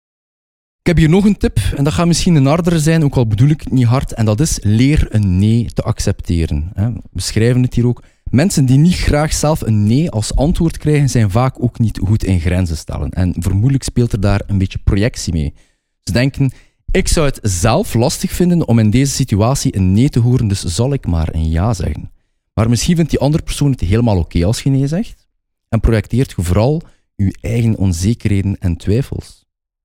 Speaker 1: Ik heb hier nog een tip, en dat gaat misschien een hardere zijn, ook al bedoel ik het niet hard, en dat is leer een nee te accepteren. We schrijven het hier ook. Mensen die niet graag zelf een nee als antwoord krijgen, zijn vaak ook niet goed in grenzen stellen. En vermoedelijk speelt er daar een beetje projectie mee. Ze denken, ik zou het zelf lastig vinden om in deze situatie een nee te horen, dus zal ik maar een ja zeggen. Maar misschien vindt die andere persoon het helemaal oké als je nee zegt, en projecteert je vooral je eigen onzekerheden en twijfels.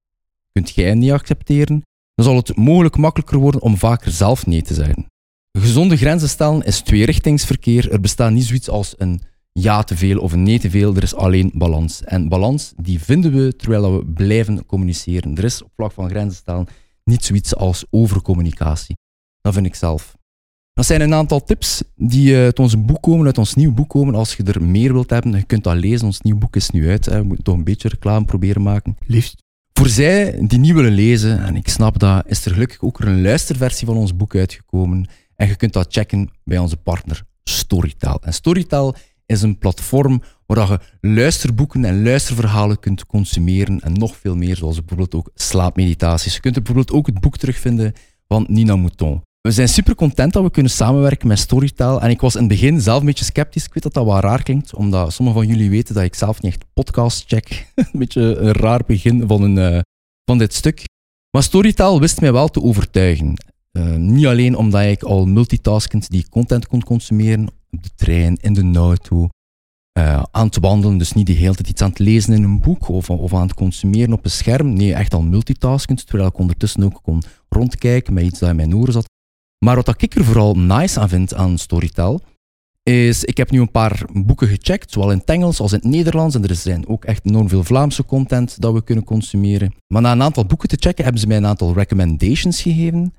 Speaker 1: Kunt jij niet accepteren, dan zal het mogelijk makkelijker worden om vaker zelf nee te zeggen. Gezonde grenzen stellen is tweerichtingsverkeer. Er bestaat niet zoiets als een ja te veel of een nee te veel. Er is alleen balans. En balans die vinden we terwijl we blijven communiceren. Er is op vlak van grenzen stellen niet zoiets als overcommunicatie. Dat vind ik zelf. Dat zijn een aantal tips die uit ons boek komen, uit ons nieuw boek komen. Als je er meer wilt hebben, je kunt dat lezen. Ons nieuw boek is nu uit. We moeten toch een beetje reclame proberen maken.
Speaker 2: Liefst.
Speaker 1: Voor zij die niet willen lezen, en ik snap dat, is er gelukkig ook een luisterversie van ons boek uitgekomen. En je kunt dat checken bij onze partner Storytel. En Storytel is een platform waar je luisterboeken en luisterverhalen kunt consumeren en nog veel meer, zoals bijvoorbeeld ook slaapmeditaties. Je kunt er bijvoorbeeld ook het boek terugvinden van Nina Mouton. We zijn super content dat we kunnen samenwerken met Storytel. En ik was in het begin zelf een beetje sceptisch. Ik weet dat dat wel raar klinkt, omdat sommigen van jullie weten dat ik zelf niet echt podcasts check. Een beetje een raar begin van, een, uh, van dit stuk. Maar Storytel wist mij wel te overtuigen. Uh, niet alleen omdat ik al multitaskend die content kon consumeren, op de trein, in de auto, uh, aan het wandelen, dus niet de hele tijd iets aan het lezen in een boek of, of aan het consumeren op een scherm. Nee, echt al multitaskend, terwijl ik ondertussen ook kon rondkijken met iets dat in mijn oren zat. Maar wat ik er vooral nice aan vind aan Storytel, is, ik heb nu een paar boeken gecheckt, zowel in het Engels als in het Nederlands, en er zijn ook echt enorm veel Vlaamse content dat we kunnen consumeren. Maar na een aantal boeken te checken, hebben ze mij een aantal recommendations gegeven.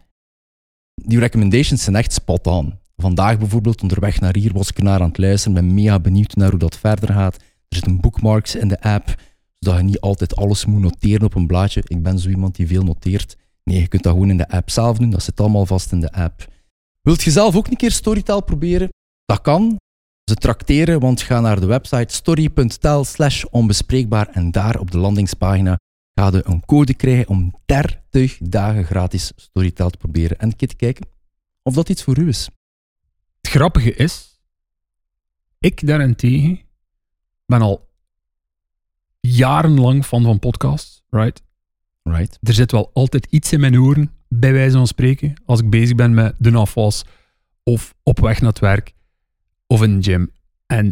Speaker 1: Die recommendations zijn echt spot on. Vandaag bijvoorbeeld, onderweg naar hier, was ik ernaar aan het luisteren, ben mega benieuwd naar hoe dat verder gaat. Er zitten bookmarks in de app, zodat je niet altijd alles moet noteren op een blaadje. Ik ben zo iemand die veel noteert. Nee, je kunt dat gewoon in de app zelf doen, dat zit allemaal vast in de app. Wilt je zelf ook een keer Storytel proberen? Dat kan. Ze trakteren, want ga naar de website story.tel slash onbespreekbaar en daar op de landingspagina ga je een code krijgen om dertig dagen gratis Storytel te proberen en een keer te kijken of dat iets voor u is.
Speaker 2: Het grappige is, ik daarentegen ben al jarenlang fan van podcasts, right?
Speaker 1: Right.
Speaker 2: Er zit wel altijd iets in mijn oren, bij wijze van spreken, als ik bezig ben met de afwas of op weg naar het werk of in de gym. En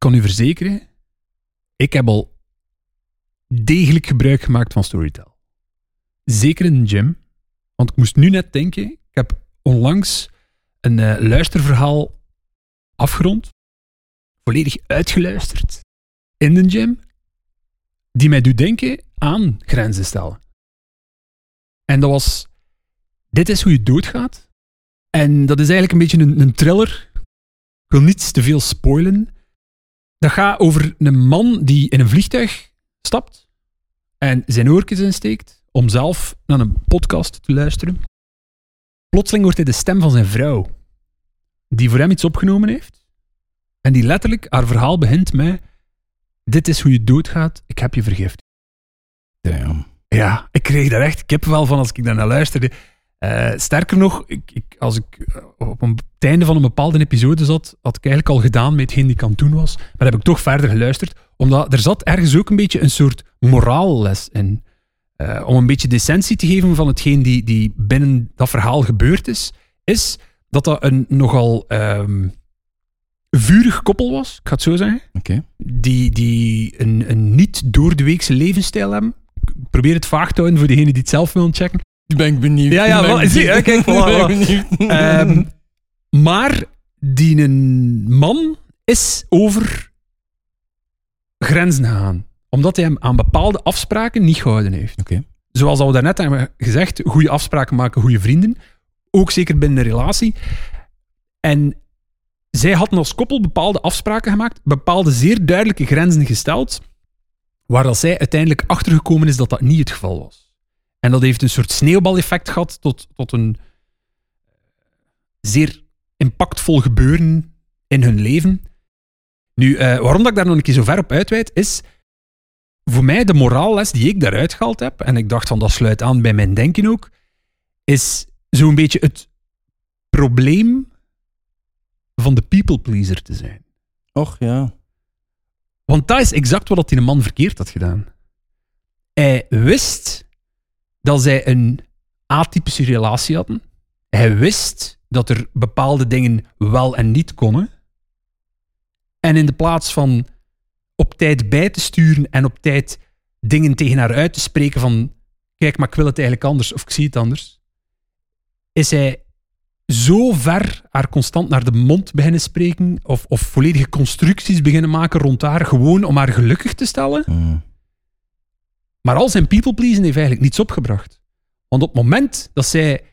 Speaker 2: kan u verzekeren, ik heb al degelijk gebruik gemaakt van Storytel. Zeker in de gym. Want ik moest nu net denken, ik heb onlangs een uh, luisterverhaal afgerond, volledig uitgeluisterd, in de gym, die mij doet denken aan grenzen stellen. En dat was, dit is hoe je doodgaat. En dat is eigenlijk een beetje een, een thriller. Ik wil niet te veel spoilen. Dat gaat over een man die in een vliegtuig stapt en zijn oortjes insteekt om zelf naar een podcast te luisteren. Plotseling hoort hij de stem van zijn vrouw, die voor hem iets opgenomen heeft en die letterlijk, haar verhaal begint met: dit is hoe je doodgaat, ik heb je vergiftigd.
Speaker 1: Damn.
Speaker 2: Ja, ik kreeg daar echt kippenvel van als ik daar naar luisterde. Uh, sterker nog, ik, ik, als ik op een, het einde van een bepaalde episode zat, had ik eigenlijk al gedaan met hetgeen die ik aan het doen was. Maar heb ik toch verder geluisterd, omdat er zat ergens ook een beetje een soort moraalles in. Uh, om een beetje decentie te geven van hetgeen die, die binnen dat verhaal gebeurd is, is dat dat een nogal um, vurig koppel was, ik ga het zo zeggen.
Speaker 1: Okay.
Speaker 2: Die, die een, een niet doordeweekse levensstijl hebben. Ik probeer het vaag te houden voor degenen die het zelf willen checken.
Speaker 1: Ben ik benieuwd.
Speaker 2: Ja, ja,
Speaker 1: ben
Speaker 2: wel,
Speaker 1: benieuwd.
Speaker 2: zie, kijk, voilà, voilà. Um, maar die een man is over grenzen gegaan. Omdat hij hem aan bepaalde afspraken niet gehouden heeft.
Speaker 1: Okay.
Speaker 2: Zoals al we daarnet hebben gezegd, goede afspraken maken goede vrienden. Ook zeker binnen een relatie. En zij hadden als koppel bepaalde afspraken gemaakt, bepaalde zeer duidelijke grenzen gesteld, waar dat zij uiteindelijk achtergekomen is dat dat niet het geval was. En dat heeft een soort sneeuwbaleffect gehad tot, tot een zeer impactvol gebeuren in hun leven. Nu, uh, waarom dat ik daar nog een keer zo ver op uitweid, is voor mij de moraalles die ik daaruit gehaald heb, en ik dacht van dat sluit aan bij mijn denken ook, is zo'n beetje het probleem van de people pleaser te zijn.
Speaker 1: Och, ja.
Speaker 2: Want dat is exact wat die man verkeerd had gedaan. Hij wist dat zij een atypische relatie hadden. Hij wist dat er bepaalde dingen wel en niet konden. En in de plaats van op tijd bij te sturen en op tijd dingen tegen haar uit te spreken van kijk, maar ik wil het eigenlijk anders of ik zie het anders, is hij zo ver haar constant naar de mond beginnen spreken of, of volledige constructies beginnen maken rond haar, gewoon om haar gelukkig te stellen.
Speaker 1: Mm.
Speaker 2: Maar al zijn people pleasen heeft eigenlijk niets opgebracht. Want op het moment dat zij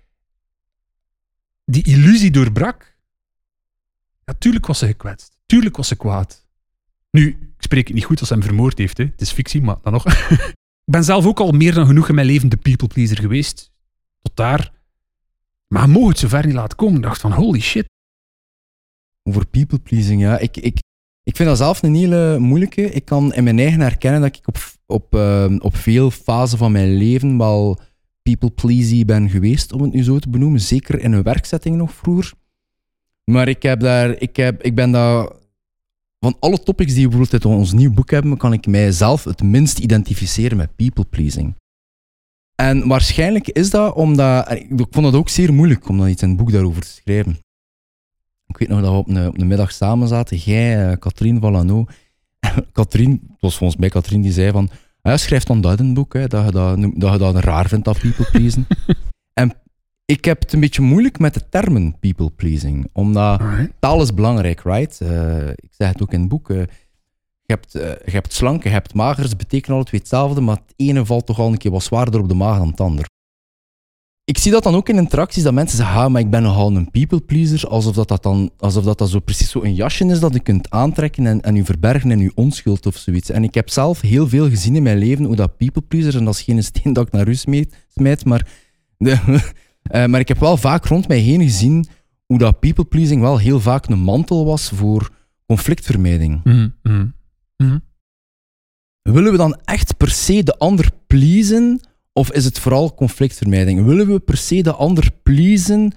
Speaker 2: die illusie doorbrak, ja, tuurlijk was ze gekwetst. Tuurlijk was ze kwaad. Nu, ik spreek het niet goed als hij hem vermoord heeft. Hè. Het is fictie, maar dan nog. Ik ben zelf ook al meer dan genoeg in mijn leven de people pleaser geweest. Tot daar. Maar je mag het zover niet laten komen. Ik dacht van, holy shit.
Speaker 1: Over people pleasing, ja. Ik, ik, ik vind dat zelf een hele moeilijke. Ik kan in mijn eigen herkennen dat ik op, op, uh, op veel fasen van mijn leven wel people pleasy ben geweest, om het nu zo te benoemen. Zeker in een werkzetting nog vroeger. Maar ik, heb daar, ik, heb, ik ben daar... Van alle topics die we bijvoorbeeld uit ons nieuw boek hebben, kan ik mijzelf het minst identificeren met people pleasing. En waarschijnlijk is dat omdat... Ik vond het ook zeer moeilijk om dan iets in het boek daarover te schrijven. Ik weet nog dat we op een, op een middag samen zaten. Jij, uh, Katrien Vallano. Katrien, het was volgens mij Katrien die zei van... Ja, schrijf dan dat in het boek, hè, dat, je dat, dat je dat raar vindt, dat people pleasen. En ik heb het een beetje moeilijk met de termen people pleasing. Omdat
Speaker 2: Alright.
Speaker 1: taal is belangrijk, right? Uh, ik zeg het ook in het boek. Uh, je, hebt, uh, je hebt slank, je hebt mager. Ze betekenen alle twee hetzelfde, maar het ene valt toch al een keer wat zwaarder op de maag dan het ander. Ik zie dat dan ook in interacties, dat mensen zeggen, ah, maar ik ben nogal een people pleaser, alsof dat, dat, dan, alsof dat, dat zo precies zo een jasje is dat je kunt aantrekken en, en je verbergen in je onschuld of zoiets. En ik heb zelf heel veel gezien in mijn leven hoe dat people pleaser, en dat is geen steen dat ik naar u smijt, smijt maar, de, uh, maar ik heb wel vaak rond mij heen gezien hoe dat people pleasing wel heel vaak een mantel was voor conflictvermijding.
Speaker 2: Mm, mm, mm.
Speaker 1: Willen we dan echt per se de ander pleasen? Of is het vooral conflictvermijding? Willen we per se de ander pleasen?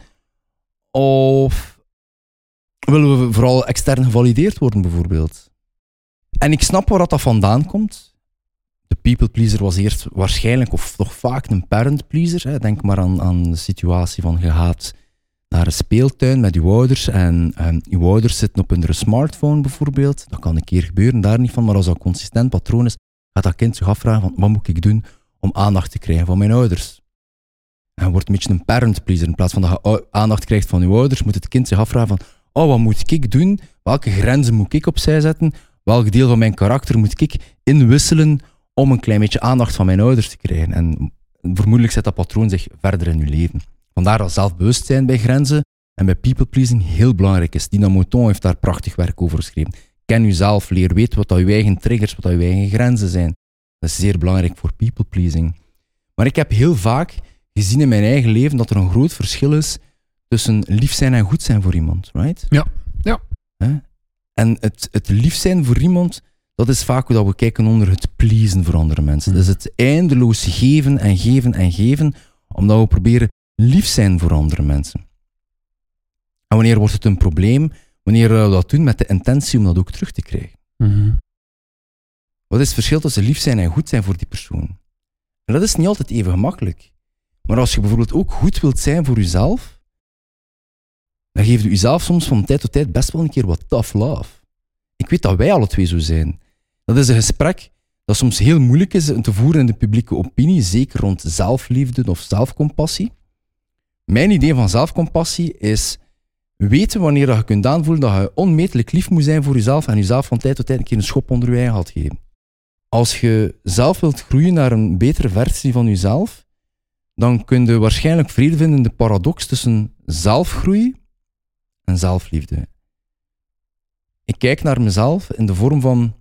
Speaker 1: Of willen we vooral extern gevalideerd worden, bijvoorbeeld? En ik snap waar dat vandaan komt. De people pleaser was eerst waarschijnlijk, of toch vaak, een parent pleaser. Hè. Denk maar aan, aan de situatie van je gaat naar een speeltuin met uw ouders en, en uw ouders zitten op hun smartphone bijvoorbeeld. Dat kan een keer gebeuren, daar niet van, maar als dat een consistent patroon is, gaat dat kind zich afvragen van wat moet ik doen om aandacht te krijgen van mijn ouders. En wordt een beetje een parent pleaser. In plaats van dat je aandacht krijgt van uw ouders, moet het kind zich afvragen van oh, wat moet ik doen? Welke grenzen moet ik opzij zetten? Welk deel van mijn karakter moet ik inwisselen om een klein beetje aandacht van mijn ouders te krijgen? En vermoedelijk zet dat patroon zich verder in uw leven. Vandaar dat zelfbewustzijn bij grenzen en bij people pleasing heel belangrijk is. Dina Mouton heeft daar prachtig werk over geschreven. Ken uzelf, leer weten wat dat uw eigen triggers, wat dat uw eigen grenzen zijn. Dat is zeer belangrijk voor people pleasing. Maar ik heb heel vaak gezien in mijn eigen leven dat er een groot verschil is tussen lief zijn en goed zijn voor iemand. Right?
Speaker 2: Ja, ja.
Speaker 1: Hè? En het, het lief zijn voor iemand, dat is vaak hoe dat we kijken onder het pleasen voor andere mensen. Mm. Dat is het eindeloos geven en geven en geven, omdat we proberen lief zijn voor andere mensen. En wanneer wordt het een probleem? Wanneer we dat doen met de intentie om dat ook terug te krijgen.
Speaker 2: Mm-hmm.
Speaker 1: Wat is het verschil tussen lief zijn en goed zijn voor die persoon? En dat is niet altijd even gemakkelijk. Maar als je bijvoorbeeld ook goed wilt zijn voor jezelf, dan geef je jezelf soms van tijd tot tijd best wel een keer wat tough love. Ik weet dat wij alle twee zo zijn. Dat is een gesprek dat soms heel moeilijk is te voeren in de publieke opinie, zeker rond zelfliefde of zelfcompassie. Mijn idee van zelfcompassie is weten wanneer je kunt aanvoelen dat je onmetelijk lief moet zijn voor jezelf en jezelf van tijd tot tijd een keer een schop onder je eigen had geven. Als je zelf wilt groeien naar een betere versie van jezelf, dan kun je waarschijnlijk vrede vinden in de paradox tussen zelfgroei en zelfliefde. Ik kijk naar mezelf in de vorm van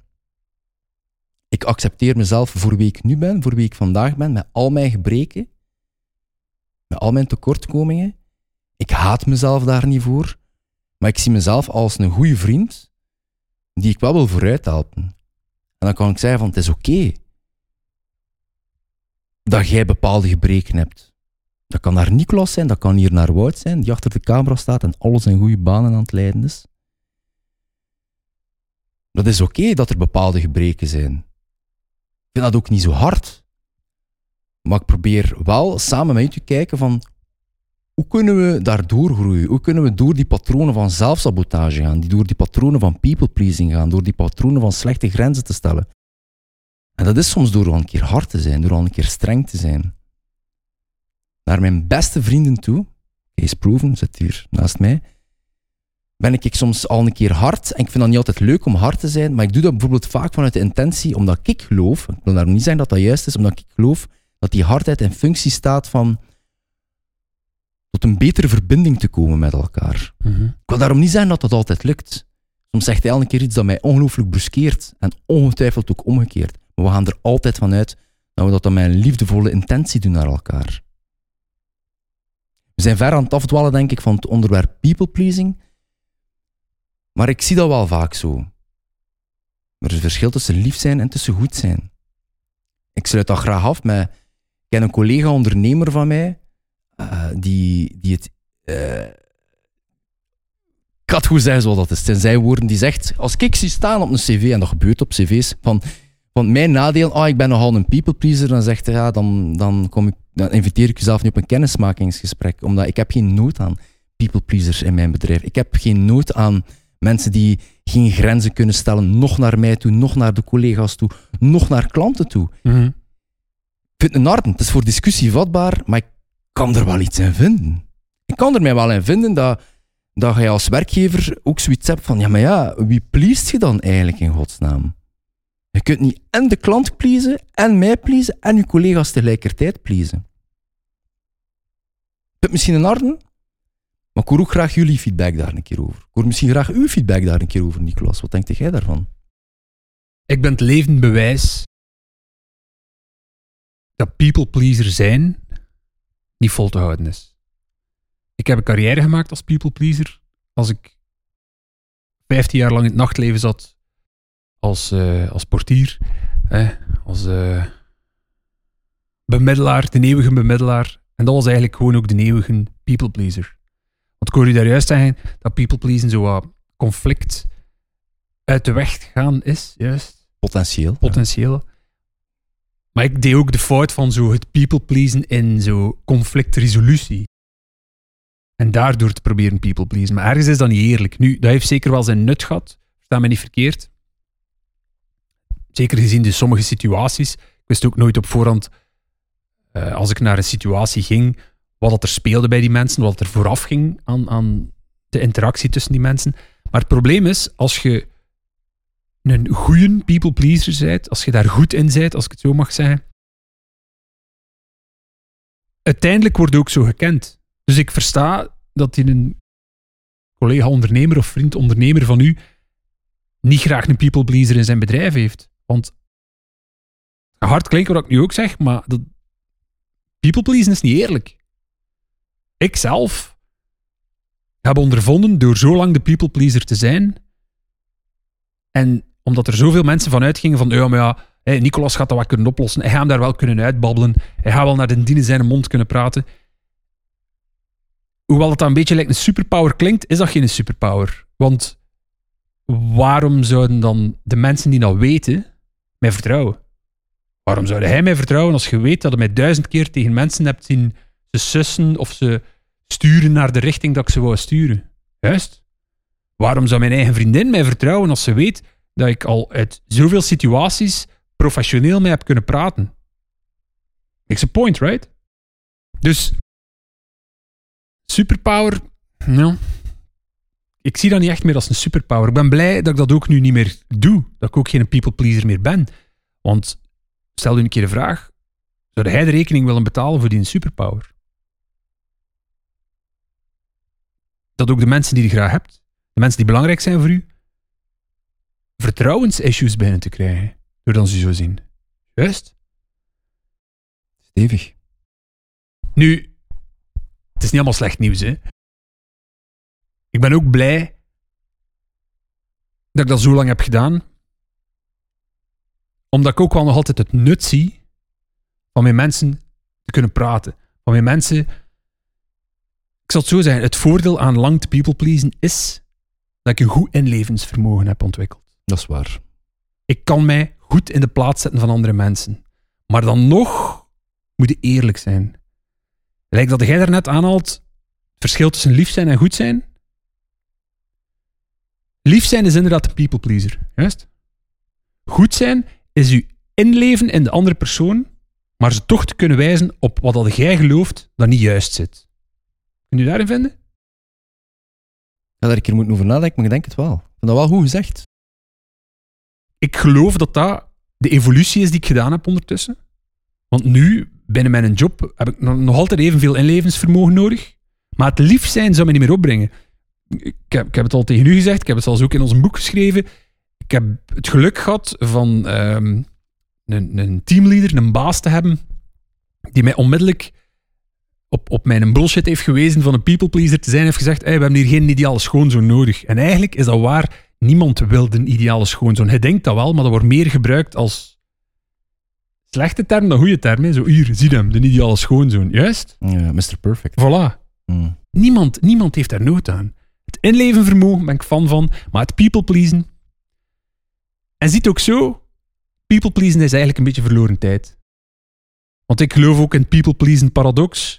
Speaker 1: ik accepteer mezelf voor wie ik nu ben, voor wie ik vandaag ben, met al mijn gebreken, met al mijn tekortkomingen. Ik haat mezelf daar niet voor, maar ik zie mezelf als een goede vriend die ik wel wil vooruit helpen. En dan kan ik zeggen van het is oké okay dat jij bepaalde gebreken hebt. Dat kan naar Nicolas zijn, dat kan hier naar Wout zijn, die achter de camera staat en alles in goede banen aan het leiden is. Dat is oké okay dat er bepaalde gebreken zijn. Ik vind dat ook niet zo hard. Maar ik probeer wel samen met u te kijken van hoe kunnen we daardoor groeien? Hoe kunnen we door die patronen van zelfsabotage gaan, die door die patronen van people pleasing gaan, door die patronen van slechte grenzen te stellen? En dat is soms door al een keer hard te zijn, door al een keer streng te zijn. Naar mijn beste vrienden toe, Kees Proven zit hier naast mij, ben ik soms al een keer hard. En ik vind dat niet altijd leuk om hard te zijn, maar ik doe dat bijvoorbeeld vaak vanuit de intentie, omdat ik geloof, ik wil daarom niet zeggen dat dat juist is, omdat ik geloof dat die hardheid in functie staat van tot een betere verbinding te komen met elkaar.
Speaker 2: Mm-hmm.
Speaker 1: Ik wil daarom niet zeggen dat dat altijd lukt. Soms zegt hij al een keer iets dat mij ongelooflijk bruskeert en ongetwijfeld ook omgekeerd. Maar we gaan er altijd van uit dat we dat dan met een liefdevolle intentie doen naar elkaar. We zijn ver aan het afdwalen, denk ik, van het onderwerp people pleasing. Maar ik zie dat wel vaak zo. Er is een verschil tussen lief zijn en tussen goed zijn. Ik sluit dat graag af met... Ik ken een collega-ondernemer van mij, uh, die, die het... Uh, ik had goed zeggen zoals dat is. Het zijn zijn woorden die zegt, als ik zie staan op een cv, en dat gebeurt op cv's, van, van mijn nadeel, ah, ik ben nogal een people pleaser, dan zegt hij, ja, dan, dan, kom ik, dan inviteer ik jezelf niet op een kennismakingsgesprek, omdat ik heb geen nood aan people pleasers in mijn bedrijf. Ik heb geen nood aan mensen die geen grenzen kunnen stellen, nog naar mij toe, nog naar de collega's toe, nog naar klanten toe.
Speaker 2: Mm-hmm.
Speaker 1: Ik vind het een arden, het is voor discussie vatbaar, maar ik kan er wel iets in vinden. Ik kan er mij wel in vinden dat, dat je als werkgever ook zoiets hebt van, ja, maar ja, wie pleest je dan eigenlijk in godsnaam? Je kunt niet en de klant pleasen, en mij pleasen, en je collega's tegelijkertijd pleasen. Ik vind misschien een arden, maar ik hoor ook graag jullie feedback daar een keer over. Ik hoor misschien graag uw feedback daar een keer over, Nicolas. Wat denkt jij daarvan?
Speaker 2: Ik ben het levend bewijs dat people pleaser zijn niet vol te houden is. Ik heb een carrière gemaakt als people pleaser. Als ik vijftien jaar lang in het nachtleven zat als, uh, als portier, eh, als uh, bemiddelaar, de eeuwige bemiddelaar. En dat was eigenlijk gewoon ook de eeuwige people pleaser. Want ik hoor u daar juist zeggen dat people pleasen zo wat conflict uit de weg gaan is, juist.
Speaker 1: Potentieel.
Speaker 2: Potentieel. Ja. Maar ik deed ook de fout van zo het people pleasen in zo conflictresolutie. En daardoor te proberen people pleasen. Maar ergens is dat niet eerlijk. Nu, dat heeft zeker wel zijn nut gehad. Versta me niet verkeerd. Zeker gezien de sommige situaties. Ik wist ook nooit op voorhand, uh, als ik naar een situatie ging, wat dat er speelde bij die mensen, wat er vooraf ging aan, aan de interactie tussen die mensen. Maar het probleem is, als je een goeie people pleaser bent, als je daar goed in bent, als ik het zo mag zeggen, uiteindelijk word je ook zo gekend. Dus ik versta dat die een collega-ondernemer of vriend-ondernemer van u niet graag een people pleaser in zijn bedrijf heeft. Want hard klinkt wat ik nu ook zeg, maar dat people pleasen is niet eerlijk. Ik zelf heb ondervonden door zo lang de people pleaser te zijn en omdat er zoveel mensen van uitgingen van ja, maar ja, hey, Nicolas gaat dat wel kunnen oplossen, hij gaat hem daar wel kunnen uitbabbelen, hij gaat wel naar de dienen zijn mond kunnen praten. Hoewel het dan een beetje lijkt een superpower klinkt, is dat geen superpower. Want waarom zouden dan de mensen die dat weten mij vertrouwen? Waarom zou hij mij vertrouwen als je weet dat je mij duizend keer tegen mensen hebt zien ze sussen of ze sturen naar de richting dat ik ze wou sturen? Juist. Waarom zou mijn eigen vriendin mij vertrouwen als ze weet dat ik al uit zoveel situaties professioneel mee heb kunnen praten? Makes a point, right? Dus superpower, nou, ik zie dat niet echt meer als een superpower. Ik ben blij dat ik dat ook nu niet meer doe. Dat ik ook geen people pleaser meer ben. Want stel u een keer de vraag, zou hij de rekening willen betalen voor die superpower? Dat ook de mensen die je graag hebt, de mensen die belangrijk zijn voor u, vertrouwensissues beginnen te krijgen, doordat ze zo zien. Juist?
Speaker 1: Stevig.
Speaker 2: Nu, het is niet allemaal slecht nieuws, hè. Ik ben ook blij dat ik dat zo lang heb gedaan, omdat ik ook wel nog altijd het nut zie van met mensen te kunnen praten. Van met mensen... Ik zal het zo zeggen, het voordeel aan lang te people pleasen is dat ik een goed inlevensvermogen heb ontwikkeld.
Speaker 1: Dat is waar.
Speaker 2: Ik kan mij goed in de plaats zetten van andere mensen. Maar dan nog moet je eerlijk zijn. Lijkt dat jij daarnet aanhaalt, het verschil tussen lief zijn en goed zijn. Lief zijn is inderdaad een people pleaser. Juist? Goed zijn is je inleven in de andere persoon, maar ze toch te kunnen wijzen op wat dat jij gelooft dat niet juist zit. Kun je daarin vinden?
Speaker 1: Ja, daar een keer moeten over nadenken, maar ik denk het wel. Ik vind dat wel goed gezegd.
Speaker 2: Ik geloof dat dat de evolutie is die ik gedaan heb ondertussen. Want nu, binnen mijn job, heb ik nog altijd evenveel inlevensvermogen nodig. Maar het lief zijn zou me niet meer opbrengen. Ik heb, ik heb het al tegen u gezegd, ik heb het zelfs ook in ons boek geschreven. Ik heb het geluk gehad van um, een, een teamleader, een baas te hebben, die mij onmiddellijk op, op mijn bullshit heeft gewezen van een people pleaser te zijn, heeft gezegd, hey, we hebben hier geen ideale schoonzoon nodig. En eigenlijk is dat waar, niemand wil een ideale schoonzoon. Hij denkt dat wel, maar dat wordt meer gebruikt als slechte term dan goede term. Hè. Zo, hier, zie hem, de ideale schoonzoon. Juist?
Speaker 1: Ja, mister Perfect.
Speaker 2: Voilà.
Speaker 1: Mm.
Speaker 2: Niemand, niemand heeft daar nood aan. Het inlevenvermogen ben ik fan van, maar het people pleasen. En ziet ook zo, people pleasen is eigenlijk een beetje verloren tijd. Want ik geloof ook in het people pleasen paradox.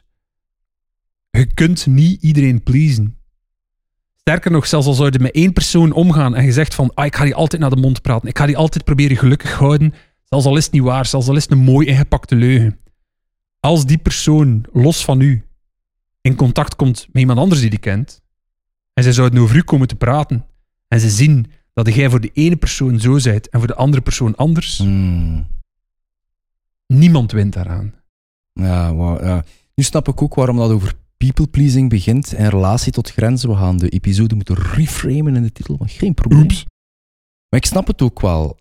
Speaker 2: Je kunt niet iedereen pleasen. Sterker nog, zelfs al zou je met één persoon omgaan en je zegt van, ah, ik ga die altijd naar de mond praten, ik ga die altijd proberen gelukkig houden, zelfs al is het niet waar, zelfs al is het een mooi ingepakte leugen. Als die persoon, los van u, in contact komt met iemand anders die die kent, en zij zouden over u komen te praten, en ze zien dat jij voor de ene persoon zo bent en voor de andere persoon anders,
Speaker 1: Mm.
Speaker 2: niemand wint daaraan.
Speaker 1: Ja, wow, ja. Nu snap ik ook waarom dat over people-pleasing begint in relatie tot grenzen. We gaan de episode moeten reframen in de titel, maar geen probleem.
Speaker 2: Oeps.
Speaker 1: Maar ik snap het ook wel.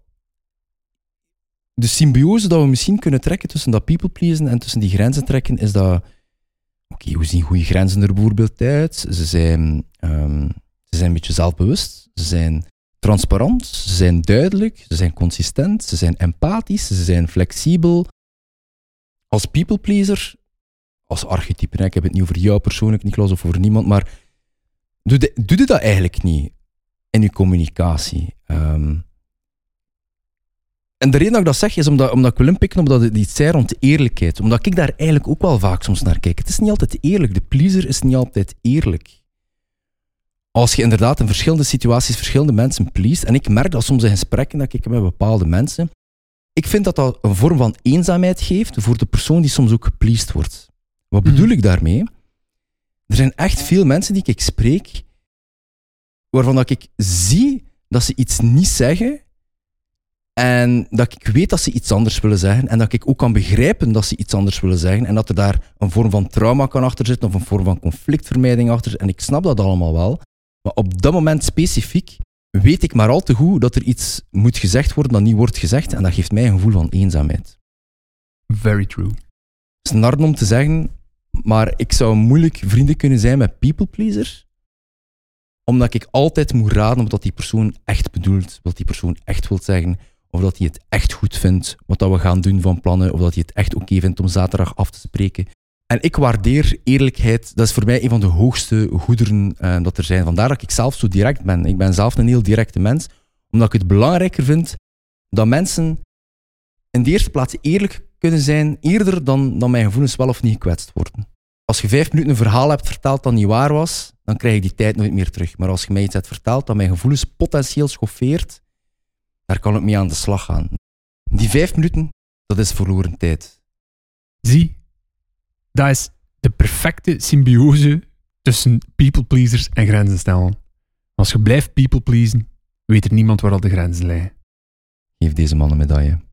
Speaker 1: De symbiose dat we misschien kunnen trekken tussen dat people-pleasen en tussen die grenzen trekken, is dat... Oké, okay, hoe zien goede grenzen er bijvoorbeeld uit? Ze zijn, um, ze zijn een beetje zelfbewust, ze zijn transparant, ze zijn duidelijk, ze zijn consistent, ze zijn empathisch, ze zijn flexibel. Als people-pleaser, als archetype, hè, ik heb het niet over jou persoonlijk, Nicolas, of over niemand, maar doe, de, doe je dat eigenlijk niet in je communicatie? Um, En de reden dat ik dat zeg, is omdat, omdat ik wil inpikken op dat het iets zei rond eerlijkheid. Omdat ik daar eigenlijk ook wel vaak soms naar kijk. Het is niet altijd eerlijk. De pleaser is niet altijd eerlijk. Als je inderdaad in verschillende situaties verschillende mensen pleest, en ik merk dat soms in gesprekken dat ik heb met bepaalde mensen, ik vind dat dat een vorm van eenzaamheid geeft voor de persoon die soms ook gepleased wordt. Wat bedoel ik daarmee? Er zijn echt veel mensen die ik spreek, waarvan dat ik zie dat ze iets niet zeggen, en dat ik weet dat ze iets anders willen zeggen, en dat ik ook kan begrijpen dat ze iets anders willen zeggen, en dat er daar een vorm van trauma kan achter zitten, of een vorm van conflictvermijding achter zit, en ik snap dat allemaal wel. Maar op dat moment specifiek weet ik maar al te goed dat er iets moet gezegd worden dat niet wordt gezegd, en dat geeft mij een gevoel van eenzaamheid.
Speaker 2: Very true.
Speaker 1: Het is naar om te zeggen, maar ik zou moeilijk vrienden kunnen zijn met people pleasers, omdat ik altijd moet raden wat die persoon echt bedoelt, wat die persoon echt wil zeggen, of dat hij het echt goed vindt, wat dat we gaan doen van plannen, of dat hij het echt oké vindt om zaterdag af te spreken. En ik waardeer eerlijkheid, dat is voor mij een van de hoogste goederen uh, dat er zijn. Vandaar dat ik zelf zo direct ben. Ik ben zelf een heel directe mens, omdat ik het belangrijker vind dat mensen in de eerste plaats eerlijk kunnen zijn, eerder dan, dan mijn gevoelens wel of niet gekwetst worden. Als je vijf minuten een verhaal hebt verteld dat niet waar was, dan krijg je die tijd nooit meer terug. Maar als je mij iets hebt verteld dat mijn gevoelens potentieel schoffeert, daar kan ik mee aan de slag gaan. Die vijf minuten, dat is verloren tijd.
Speaker 2: Zie, dat is de perfecte symbiose tussen people pleasers en grenzen stellen. Als je blijft people pleasen, weet er niemand waar al de grenzen liggen.
Speaker 1: Geef deze man een medaille.